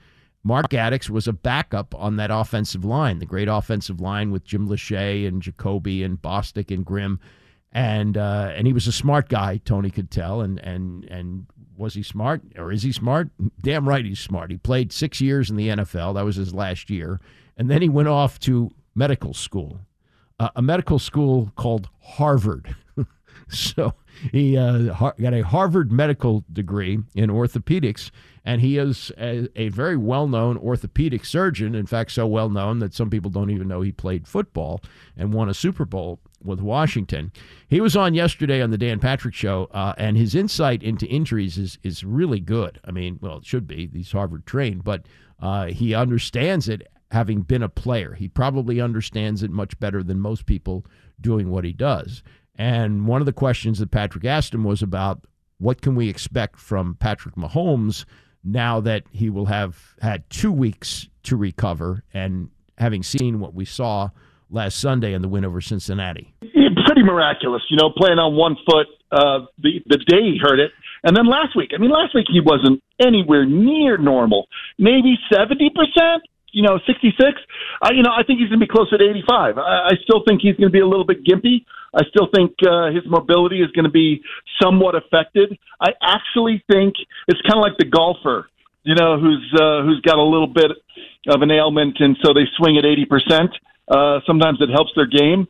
Mark Addix was a backup on that offensive line, the great offensive line with Jim Lachey and Jacoby and Bostic and Grimm. And he was a smart guy, Tony could tell. And was he smart, or is he smart? Damn right he's smart. He played 6 years in the NFL. That was his last year. And then he went off to medical school, a medical school called Harvard. So he got a Harvard medical degree in orthopedics, and he is a very well-known orthopedic surgeon. In fact, so well-known that some people don't even know he played football and won a Super Bowl with Washington. He was on yesterday on the Dan Patrick Show, and his insight into injuries is really good. I mean, well, it should be. He's Harvard trained, but he understands it having been a player. He probably understands it much better than most people doing what he does. And one of the questions that Patrick asked him was about what can we expect from Patrick Mahomes now that he will have had 2 weeks to recover, and having seen what we saw last Sunday in the win over Cincinnati. Pretty miraculous, playing on 1 foot the day he hurt it. And then last week he wasn't anywhere near normal. Maybe 70%, 66. I think he's going to be closer to 85. I still think he's going to be a little bit gimpy. I still think his mobility is going to be somewhat affected. I actually think it's kind of like the golfer, who's got a little bit of an ailment, and so they swing at 80%. Sometimes it helps their game.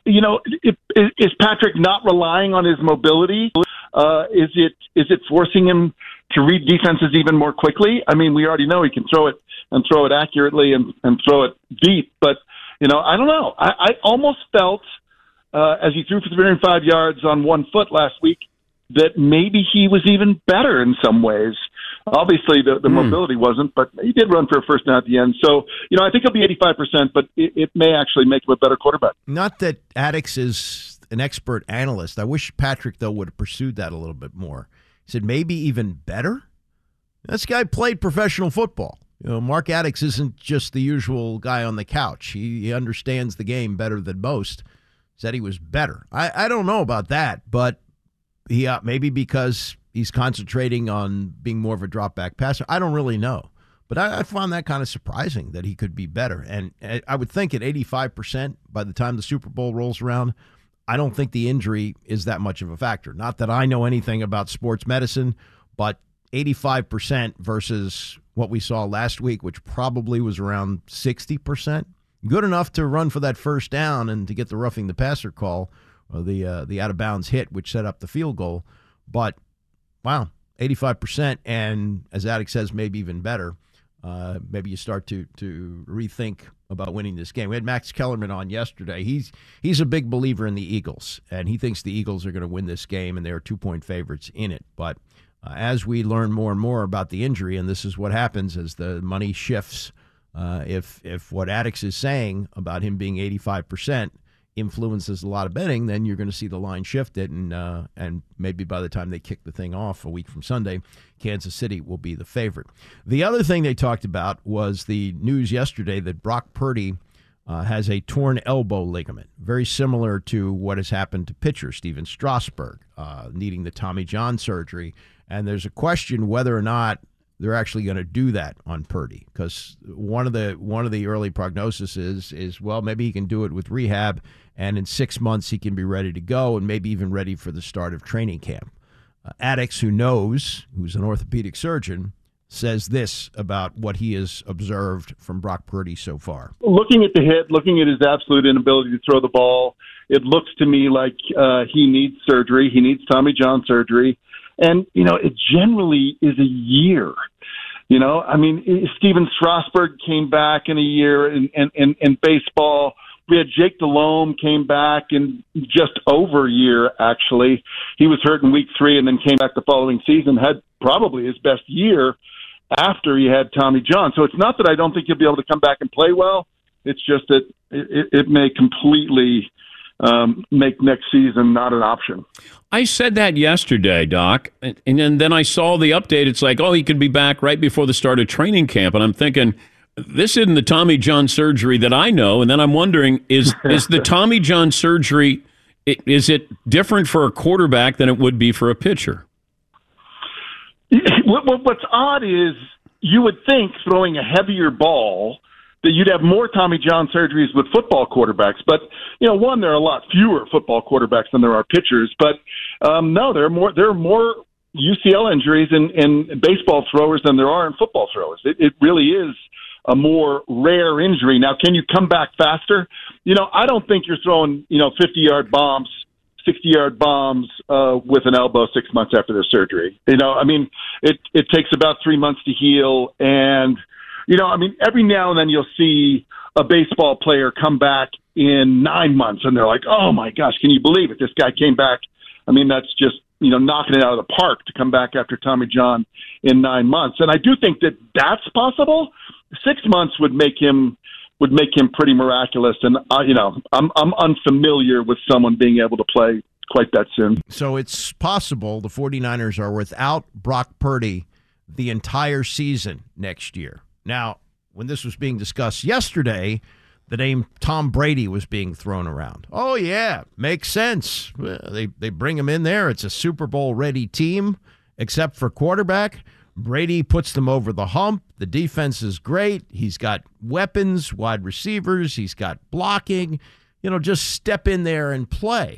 Is Patrick not relying on his mobility? Is it forcing him to read defenses even more quickly? I mean, we already know he can throw it accurately and throw it deep, but I don't know. I almost felt as he threw for 305 yards on 1 foot last week that maybe he was even better in some ways. Obviously, the mobility wasn't, but he did run for a first down at the end. So, I think he'll be 85%, but it may actually make him a better quarterback. Not that Addix is an expert analyst. I wish Patrick, though, would have pursued that a little bit more. He said maybe even better? This guy played professional football. Mark Addix isn't just the usual guy on the couch. He understands the game better than most. Said he was better. I don't know about that, but he maybe because he's concentrating on being more of a drop-back passer. I don't really know. But I found that kind of surprising that he could be better. And I would think at 85% by the time the Super Bowl rolls around, I don't think the injury is that much of a factor. Not that I know anything about sports medicine, but 85% versus what we saw last week, which probably was around 60%. Good enough to run for that first down and to get the roughing the passer call, or the out-of-bounds hit, which set up the field goal. But, wow, 85%, and as Addix says, maybe even better. Maybe you start to rethink about winning this game. We had Max Kellerman on yesterday. He's a big believer in the Eagles, and he thinks the Eagles are going to win this game, and they are 2-point favorites in it. But as we learn more and more about the injury, and this is what happens as the money shifts, if what Addix is saying about him being 85% influences a lot of betting, then you're going to see the line shifted, and maybe by the time they kick the thing off a week from Sunday, Kansas City will be the favorite. The other thing they talked about was the news yesterday that Brock Purdy has a torn elbow ligament, very similar to what has happened to pitcher Steven Strasburg, needing the Tommy John surgery. And there's a question whether or not they're actually going to do that on Purdy, because one of the early prognosis is well, maybe he can do it with rehab, and in 6 months he can be ready to go, and maybe even ready for the start of training camp. Addix, who's an orthopedic surgeon, says this about what he has observed from Brock Purdy so far. Looking at the hit, looking at his absolute inability to throw the ball, it looks to me like he needs surgery. He needs Tommy John surgery. And, it generally is a year. I mean, Steven Strasburg came back in a year in baseball. We had Jake Delhomme came back in just over a year, actually. He was hurt in week 3 and then came back the following season, had probably his best year after he had Tommy John. So it's not that I don't think he'll be able to come back and play well. It's just that it may completely make next season not an option. I said that yesterday, Doc, and then I saw the update. It's like, he could be back right before the start of training camp. And I'm thinking, this isn't the Tommy John surgery that I know. And then I'm wondering, is the Tommy John surgery, is it different for a quarterback than it would be for a pitcher? What's odd is, you would think throwing a heavier ball that you'd have more Tommy John surgeries with football quarterbacks. But, one, there are a lot fewer football quarterbacks than there are pitchers. But, no, there are more UCL injuries in baseball throwers than there are in football throwers. It really is a more rare injury. Now, can you come back faster? I don't think you're throwing, 50-yard bombs, 60-yard bombs with an elbow 6 months after their surgery. It takes about 3 months to heal. And, every now and then you'll see a baseball player come back in 9 months, and they're like, oh, my gosh, can you believe it? This guy came back. That's just, knocking it out of the park to come back after Tommy John in 9 months. And I do think that that's possible. 6 months would make him pretty miraculous. And, I'm unfamiliar with someone being able to play quite that soon. So it's possible the 49ers are without Brock Purdy the entire season next year. Now, when this was being discussed yesterday, the name Tom Brady was being thrown around. Oh, yeah, makes sense. Well, they bring him in there. It's a Super Bowl-ready team, except for quarterback. Brady puts them over the hump. The defense is great. He's got weapons, wide receivers. He's got blocking. Just step in there and play.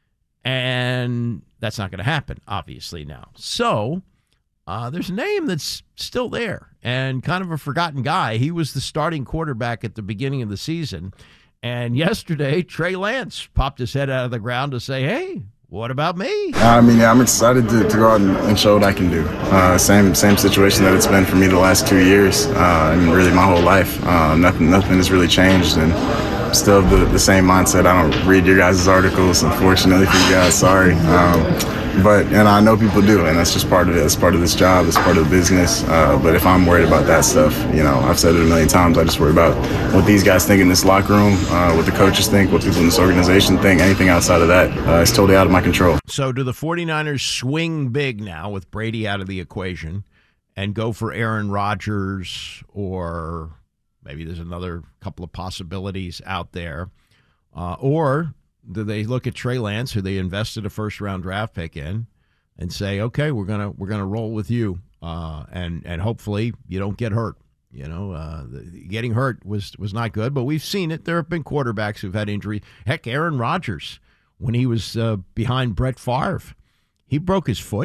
And that's not going to happen, obviously, now. So there's a name that's still there and kind of a forgotten guy. He was the starting quarterback at the beginning of the season. And yesterday, Trey Lance popped his head out of the ground to say, hey, what about me? I'm excited to go out and show what I can do. Same situation that it's been for me the last 2 years, and really my whole life. Nothing has really changed, and still the same mindset. I don't read your guys' articles, unfortunately for you guys. Sorry. But I know people do, and that's just part of it. It's part of this job. It's part of the business. But if I'm worried about that stuff, I've said it a million times. I just worry about what these guys think in this locker room, what the coaches think, what people in this organization think. Anything outside of that is totally out of my control. So do the 49ers swing big now with Brady out of the equation and go for Aaron Rodgers, or maybe there's another couple of possibilities out there, or do they look at Trey Lance, who they invested a first-round draft pick in, and say, okay, we're gonna roll with you, and hopefully you don't get hurt. Getting hurt was not good, but we've seen it. There have been quarterbacks who've had injury. Heck, Aaron Rodgers, when he was behind Brett Favre, he broke his foot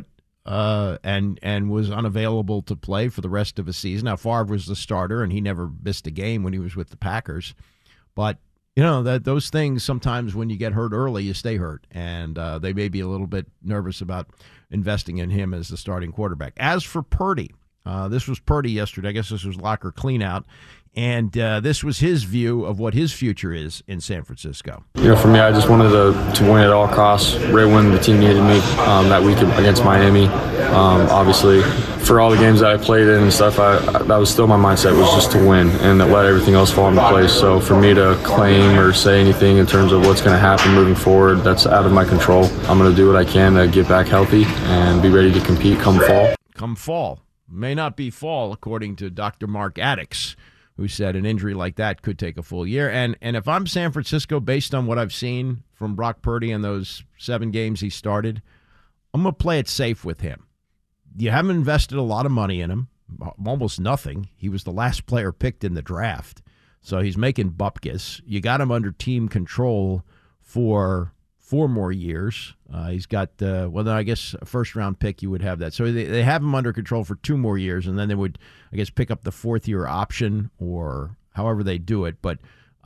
and was unavailable to play for the rest of a season. Now, Favre was the starter, and he never missed a game when he was with the Packers, but that those things, sometimes when you get hurt early, you stay hurt. And they may be a little bit nervous about investing in him as the starting quarterback. As for Purdy, this was Purdy yesterday. I guess this was locker cleanout. And this was his view of what his future is in San Francisco. For me, I just wanted to win at all costs, right when the team needed me that week against Miami. Obviously, for all the games that I played in and stuff, that was still my mindset, was just to win and let everything else fall into place. So for me to claim or say anything in terms of what's going to happen moving forward, that's out of my control. I'm going to do what I can to get back healthy and be ready to compete come fall. Come fall. May not be fall, according to Dr. Mark Addix, who said an injury like that could take a full year. And if I'm San Francisco, based on what I've seen from Brock Purdy in those 7 games he started, I'm going to play it safe with him. You haven't invested a lot of money in him, almost nothing. He was the last player picked in the draft, so he's making bupkis. You got him under team control for 4 more years. He's got, I guess a first-round pick, you would have that. So they have him under control for 2 more years, and then they would, I guess, pick up the 4th-year option or however they do it. But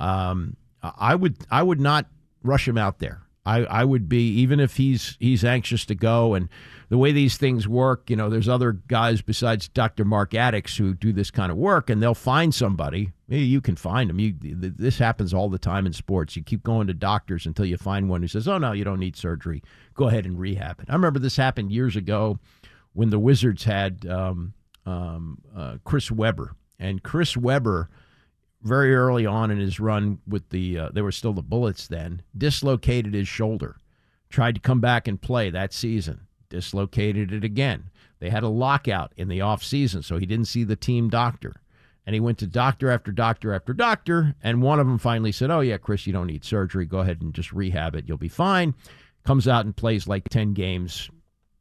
I would not rush him out there. I would be, even if he's anxious to go, and the way these things work, there's other guys besides Dr. Mark Addix who do this kind of work, and they'll find somebody. Maybe you can find them. This happens all the time in sports. You keep going to doctors until you find one who says, oh, no, you don't need surgery. Go ahead and rehab it. I remember this happened years ago when the Wizards had Chris Webber. And Chris Webber, very early on in his run with they were still the Bullets then, dislocated his shoulder. Tried to come back and play that season. Dislocated it again. They had a lockout in the offseason, so he didn't see the team doctor. And he went to doctor after doctor after doctor, and one of them finally said, oh, yeah, Chris, you don't need surgery. Go ahead and just rehab it. You'll be fine. Comes out and plays like 10 games,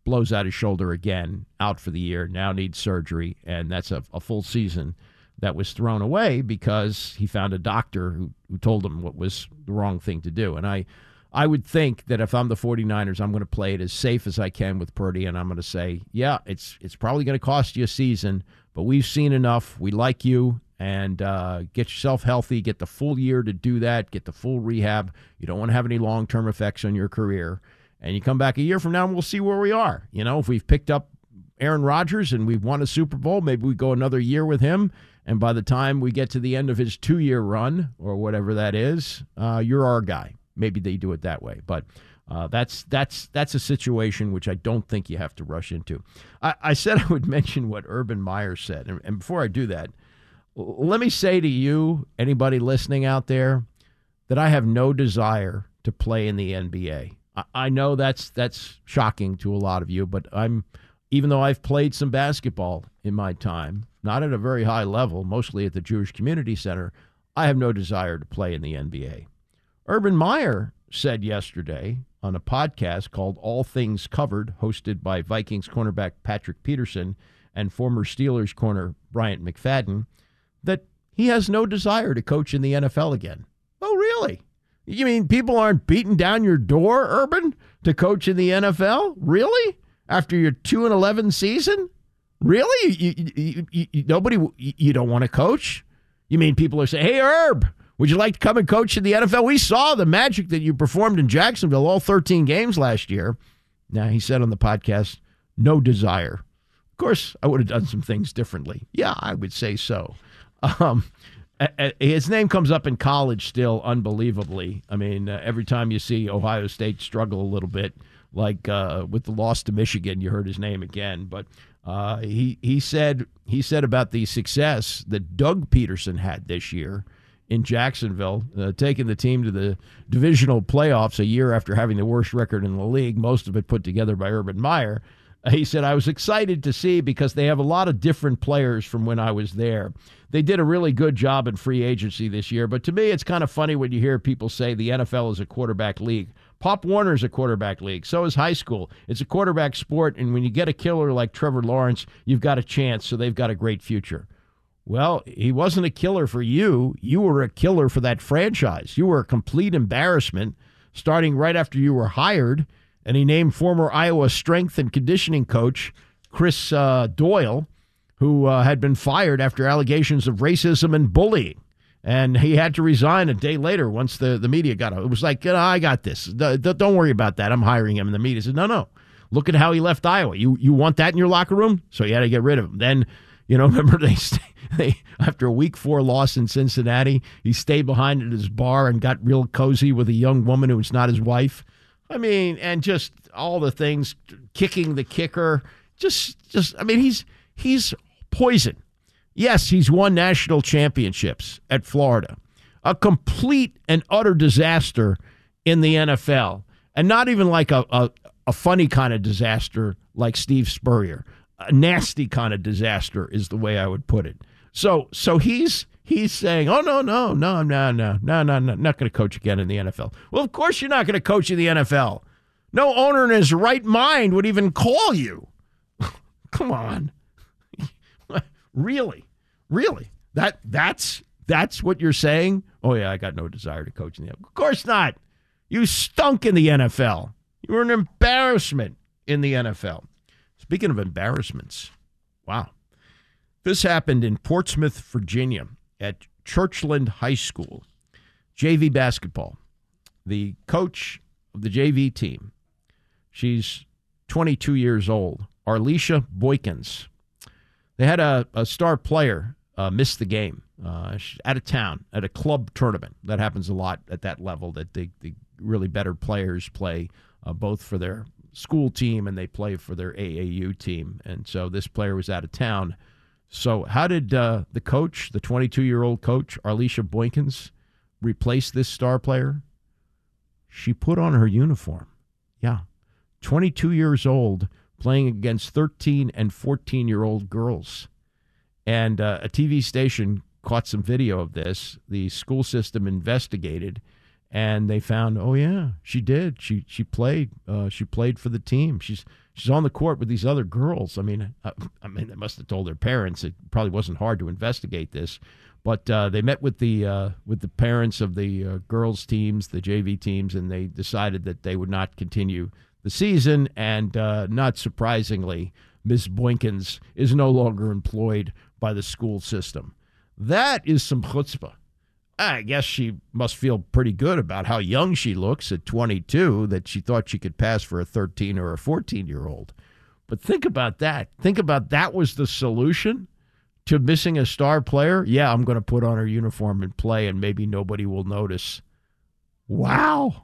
blows out his shoulder again, out for the year, now needs surgery, and that's a full season that was thrown away because he found a doctor who told him what was the wrong thing to do. And I would think that if I'm the 49ers, I'm going to play it as safe as I can with Purdy, and I'm going to say, yeah, it's probably going to cost you a season, but we've seen enough. We like you, and get yourself healthy, get the full year to do that, get the full rehab. You don't want to have any long-term effects on your career. And you come back a year from now, and we'll see where we are. You know, if we've picked up Aaron Rodgers and we've won a Super Bowl, maybe we go another year with him, and by the time we get to the end of his 2-year run or whatever that is, you're our guy. Maybe they do it that way, but that's a situation which I don't think you have to rush into. I said I would mention what Urban Meyer said, and before I do that, let me say to you, anybody listening out there, that I have no desire to play in the NBA. I know that's shocking to a lot of you, but even though I've played some basketball in my time, not at a very high level, mostly at the Jewish Community Center, I have no desire to play in the NBA. Urban Meyer said yesterday on a podcast called All Things Covered, hosted by Vikings cornerback Patrick Peterson and former Steelers corner Bryant McFadden, that he has no desire to coach in the NFL again. Oh, really? You mean people aren't beating down your door, Urban, to coach in the NFL? Really? After your 2-11 season? Really? You don't want to coach? You mean people are saying, hey, Herb, would you like to come and coach in the NFL? We saw the magic that you performed in Jacksonville, all 13 games last year. Now, he said on the podcast, no desire. Of course, I would have done some things differently. Yeah, I would say so. His name comes up in college still, unbelievably. I mean, every time you see Ohio State struggle a little bit, like with the loss to Michigan, you heard his name again. But he said about the success that Doug Peterson had this year in Jacksonville, taking the team to the divisional playoffs a year after having the worst record in the league, most of it put together by Urban Meyer. He said, I was excited to see because they have a lot of different players from when I was there. They did a really good job in free agency this year, but to me, it's kind of funny when you hear people say the NFL is a quarterback league. Pop Warner is a quarterback league. So is high school. It's a quarterback sport, and when you get a killer like Trevor Lawrence, you've got a chance, so they've got a great future. Well, he wasn't a killer for you. You were a killer for that franchise. You were a complete embarrassment starting right after you were hired, and he named former Iowa strength and conditioning coach Chris Doyle, who had been fired after allegations of racism and bullying. And he had to resign a day later once the media got it. It was like, I got this. Don't worry about that. I'm hiring him. And the media said, no. Look at how he left Iowa. You want that in your locker room? So you had to get rid of him. Then, remember they after a week 4 loss in Cincinnati, he stayed behind at his bar and got real cozy with a young woman who was not his wife. I mean, and just all the things, kicking the kicker. He's poison. Yes, he's won national championships at Florida. A complete and utter disaster in the NFL. And not even like a funny kind of disaster like Steve Spurrier. A nasty kind of disaster is the way I would put it. So he's saying, oh, no, I'm not going to coach again in the NFL. Well, of course you're not going to coach in the NFL. No owner in his right mind would even call you. Come on. Really? That's what you're saying? Oh, yeah, I got no desire to coach in the NFL. Of course not. You stunk in the NFL. You were an embarrassment in the NFL. Speaking of embarrassments, wow. This happened in Portsmouth, Virginia, at Churchland High School. JV basketball. The coach of the JV team, she's 22 years old, Arlisha Boykins. They had a star player miss the game out of town at a club tournament. That happens a lot at that level, that the really better players play both for their school team and they play for their AAU team. And so this player was out of town. So how did the coach, the 22-year-old coach, Arlisha Boykins, replace this star player? She put on her uniform. Yeah, 22 years old, playing against 13 and 14-year-old girls. And a TV station caught some video of this. The school system investigated, And they found, oh yeah, she did. She played. She played for the team. She's on the court with these other girls. I mean, they must have told their parents. It probably wasn't hard to investigate this, but they met with the parents of the girls teams, the JV teams, and they decided that they would not continue the season. And not surprisingly, Ms. Boykins is no longer employed by the school system. That is some chutzpah. I guess she must feel pretty good about how young she looks at 22, that she thought she could pass for a 13 or a 14-year-old. But think about that. Think about that was the solution to missing a star player. Yeah, I'm going to put on her uniform and play, and maybe nobody will notice. Wow.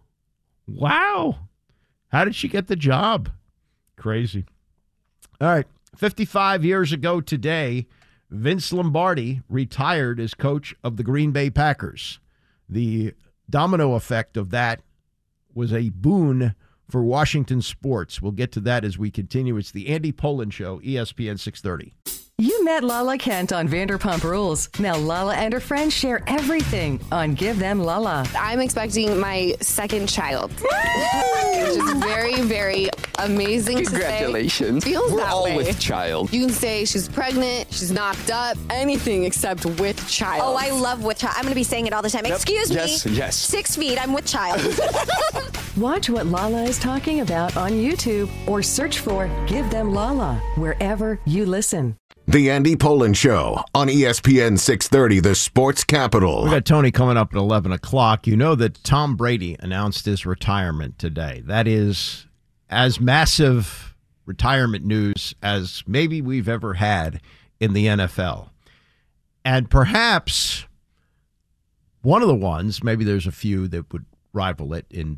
How did she get the job? Crazy. All right, 55 years ago today, Vince Lombardi retired as coach of the Green Bay Packers. The domino effect of that was a boon for Washington sports. We'll get to that as we continue. It's the Andy Pollin Show, ESPN 630. You met Lala Kent on Vanderpump Rules. Now Lala and her friends share everything on Give Them Lala. I'm expecting my second child, which is very, very amazing to say. Congratulations. Feels We're that all way. with child. You can say she's pregnant, she's knocked up, anything except with child. Oh, I love with child. I'm going to be saying it all the time. Yep. Excuse me. Yes. 6 feet. I'm with child. Watch what Lala is talking about on YouTube or search for Give Them Lala wherever you listen. The Andy Pollin Show on ESPN 630, the sports capital. We got Tony coming up at 11 o'clock. You know that Tom Brady announced his retirement today. That is as massive retirement news as maybe we've ever had in the NFL. And perhaps one of the ones, maybe there's a few that would rival it in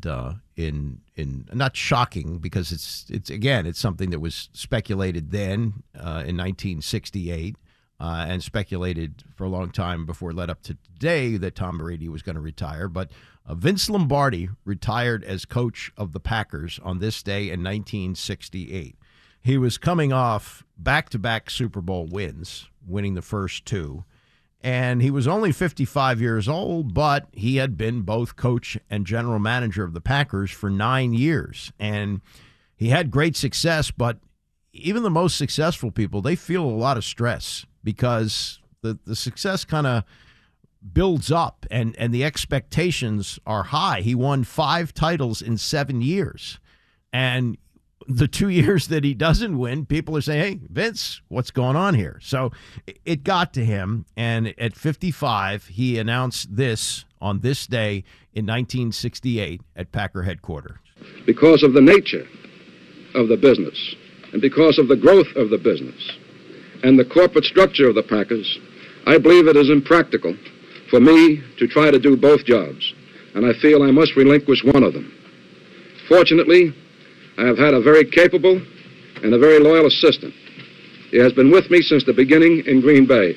not shocking, because it's something that was speculated then in 1968 and speculated for a long time before it led up to today that Tom Brady was going to retire. But Vince Lombardi retired as coach of the Packers on this day in 1968. He was coming off back-to-back Super Bowl wins, winning the first two. And he was only 55 years old, but he had been both coach and general manager of the Packers for 9 years. And he had great success, but even the most successful people, they feel a lot of stress because the success kind of builds up and the expectations are high. He won 5 titles in 7 years. And the 2 years that he doesn't win, people are saying, hey, Vince, what's going on here? So it got to him, and at 55, he announced this on this day in 1968 at Packer headquarters. Because of the nature of the business, and because of the growth of the business, and the corporate structure of the Packers, I believe it is impractical for me to try to do both jobs, and I feel I must relinquish one of them. Fortunately, I have had a very capable and a very loyal assistant. He has been with me since the beginning in Green Bay.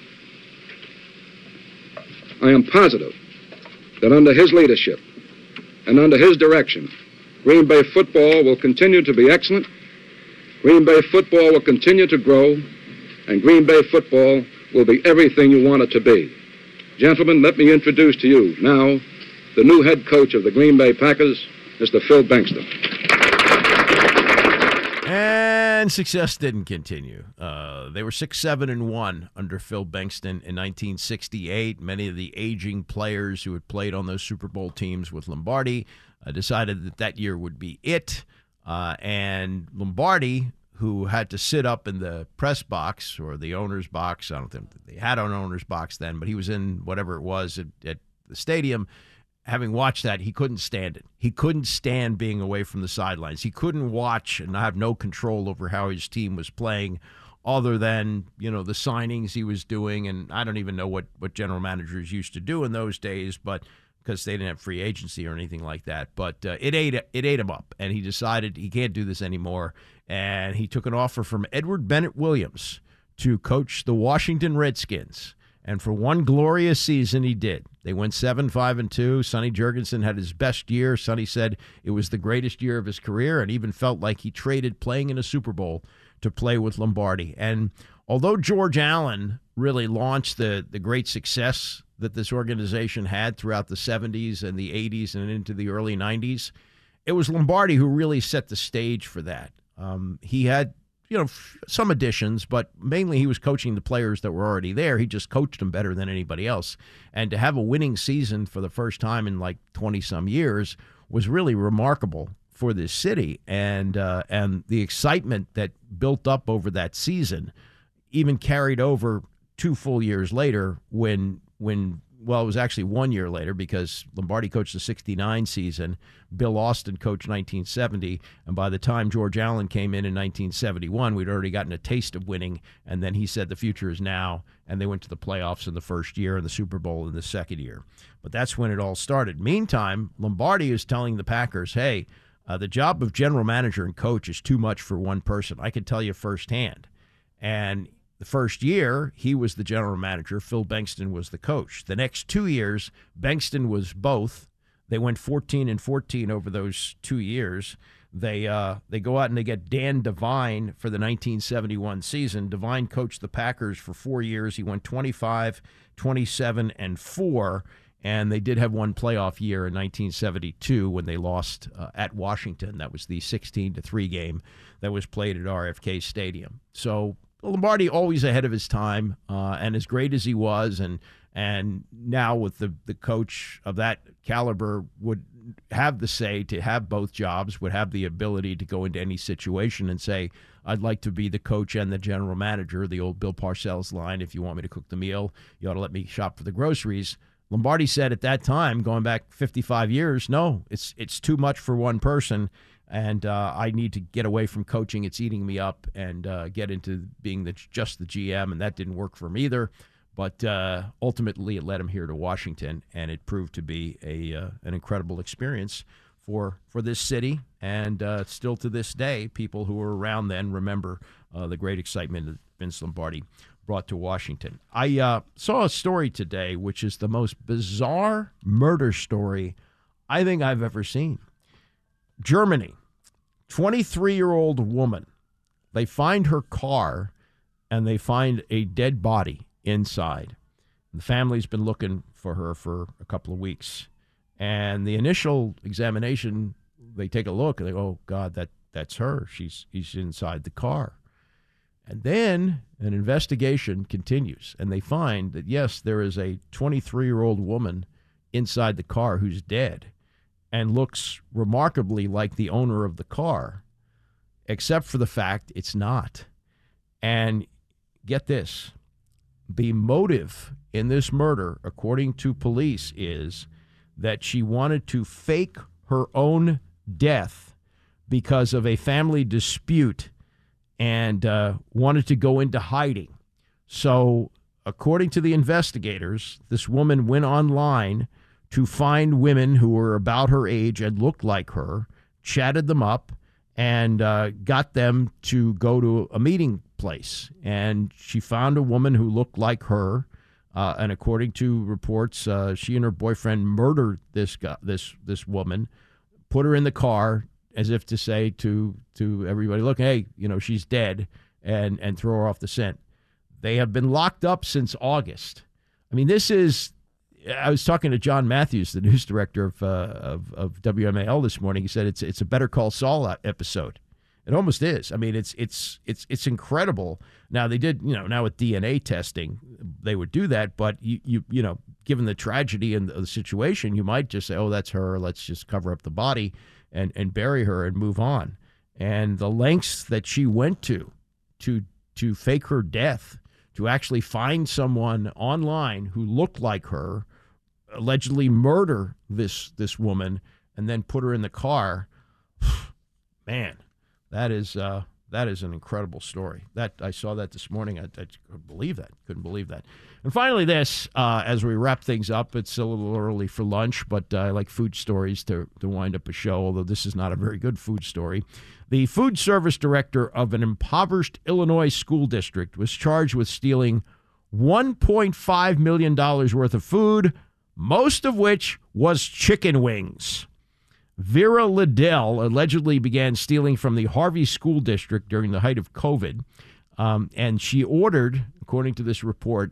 I am positive that under his leadership and under his direction, Green Bay football will continue to be excellent, Green Bay football will continue to grow, and Green Bay football will be everything you want it to be. Gentlemen, let me introduce to you now the new head coach of the Green Bay Packers, Mr. Phil Bengtson. And success didn't continue. They were 6-7-1 under Phil Bengtson in 1968. Many of the aging players who had played on those Super Bowl teams with Lombardi decided that year would be it. And Lombardi, who had to sit up in the press box or the owner's box, I don't think they had an owner's box then, but he was in whatever it was at the stadium. Having watched that, he couldn't stand it. He couldn't stand being away from the sidelines. He couldn't watch and have no control over how his team was playing other than, the signings he was doing. And I don't even know what general managers used to do in those days, but because they didn't have free agency or anything like that. But it ate him up, and he decided he can't do this anymore. And he took an offer from Edward Bennett Williams to coach the Washington Redskins. And for one glorious season, he did. They went 7-5-2. Sonny Jurgensen had his best year. Sonny said it was the greatest year of his career and even felt like he traded playing in a Super Bowl to play with Lombardi. And although George Allen really launched the great success that this organization had throughout the 70s and the 80s and into the early 90s, it was Lombardi who really set the stage for that. He had, some additions, but mainly he was coaching the players that were already there. He just coached them better than anybody else. And to have a winning season for the first time in like 20-some years was really remarkable for this city. And the excitement that built up over that season even carried over 2 full years later when it was actually 1 year later, because Lombardi coached the 69 season, Bill Austin coached 1970, and by the time George Allen came in 1971, we'd already gotten a taste of winning, and then he said the future is now, and they went to the playoffs in the first year and the Super Bowl in the second year. But that's when it all started. Meantime, Lombardi is telling the Packers, hey, the job of general manager and coach is too much for one person. I can tell you firsthand. And the first year, he was the general manager. Phil Bengtson was the coach. The next 2 years, Bengtson was both. They went 14-14 over those 2 years. They go out and they get Dan Devine for the 1971 season. Devine coached the Packers for 4 years. He went 25, 27, and 4. And they did have one playoff year in 1972 when they lost at Washington. That was the 16-3 game that was played at RFK Stadium. So Lombardi always ahead of his time, and as great as he was, and now with the coach of that caliber would have the say to have both jobs, would have the ability to go into any situation and say, I'd like to be the coach and the general manager, the old Bill Parcells line, if you want me to cook the meal, you ought to let me shop for the groceries. Lombardi said at that time, going back 55 years, no, it's too much for one person, and I need to get away from coaching. It's eating me up, and get into being just the GM, and that didn't work for him either. But ultimately, it led him here to Washington, and it proved to be an incredible experience for this city, and still to this day, people who were around then remember the great excitement that Vince Lombardi brought to Washington. I saw a story today, which is the most bizarre murder story I think I've ever seen. Germany, 23-year-old woman. They find her car, and they find a dead body inside. The family's been looking for her for a couple of weeks. And the initial examination, they take a look, and they go, oh, God, that's her. She's inside the car. And then an investigation continues, and they find that, yes, there is a 23-year-old woman inside the car who's dead and looks remarkably like the owner of the car, except for the fact it's not. And get this, the motive in this murder, according to police, is that she wanted to fake her own death because of a family dispute and wanted to go into hiding. So, according to the investigators, this woman went online to find women who were about her age and looked like her, chatted them up, and got them to go to a meeting place. And she found a woman who looked like her, and according to reports, she and her boyfriend murdered this woman, put her in the car, as if to say to everybody, look, hey, she's dead, and throw her off the scent. They have been locked up since August. I mean, I was talking to John Matthews, the news director of WMAL this morning. He said it's a Better Call Saul episode. It almost is. I mean, it's incredible. Now they did, now with DNA testing, they would do that, but you given the tragedy and the situation, you might just say, oh, that's her. Let's just cover up the body and bury her and move on. And the lengths that she went to fake her death, to actually find someone online who looked like her, allegedly murder this woman, and then put her in the car. Man, that is an incredible story. That I saw that this morning. I couldn't believe that. And finally, this, as we wrap things up, it's a little early for lunch, but I like food stories to wind up a show, although this is not a very good food story. The food service director of an impoverished Illinois school district was charged with stealing $1.5 million worth of food, most of which was chicken wings. Vera Liddell allegedly began stealing from the Harvey School District during the height of COVID, and she ordered, according to this report,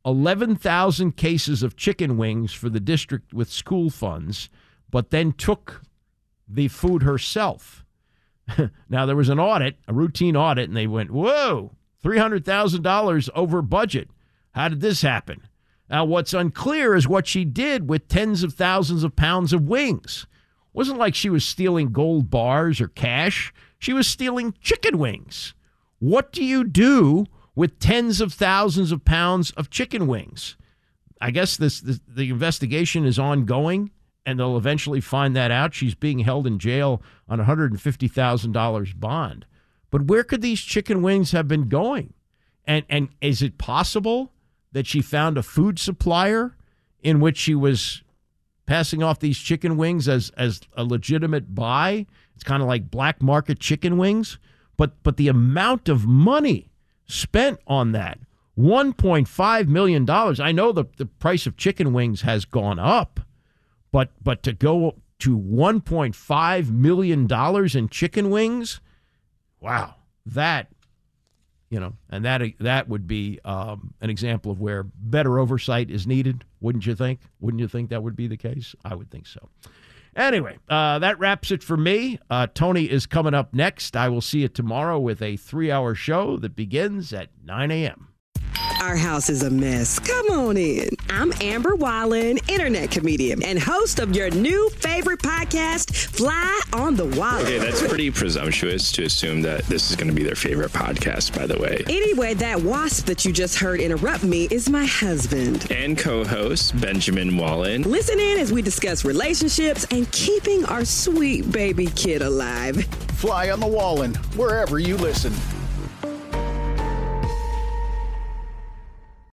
11,000 cases of chicken wings for the district with school funds, but then took the food herself. Now, there was an audit, a routine audit, and they went, whoa, $300,000 over budget. How did this happen? Now, what's unclear is what she did with tens of thousands of pounds of wings. It wasn't like she was stealing gold bars or cash. She was stealing chicken wings. What do you do with tens of thousands of pounds of chicken wings? I guess the investigation is ongoing, and they'll eventually find that out. She's being held in jail on a $150,000 bond. But where could these chicken wings have been going? And is it possible that she found a food supplier in which she was passing off these chicken wings as a legitimate buy? It's kind of like black market chicken wings. But the amount of money spent on that, $1.5 million. I know the price of chicken wings has gone up, but to go to $1.5 million in chicken wings, wow, that, and that would be an example of where better oversight is needed, wouldn't you think? Wouldn't you think that would be the case? I would think so. Anyway, that wraps it for me. Tony is coming up next. I will see you tomorrow with a 3-hour show that begins at 9 a.m. Our house is a mess. Come on in. I'm Amber Wallen, internet comedian and host of your new favorite podcast, Fly on the Wall. Okay, that's pretty presumptuous to assume that this is going to be their favorite podcast, by the way. Anyway, that wasp that you just heard interrupt me is my husband. And co-host, Benjamin Wallen. Listen in as we discuss relationships and keeping our sweet baby kid alive. Fly on the Wallen, wherever you listen.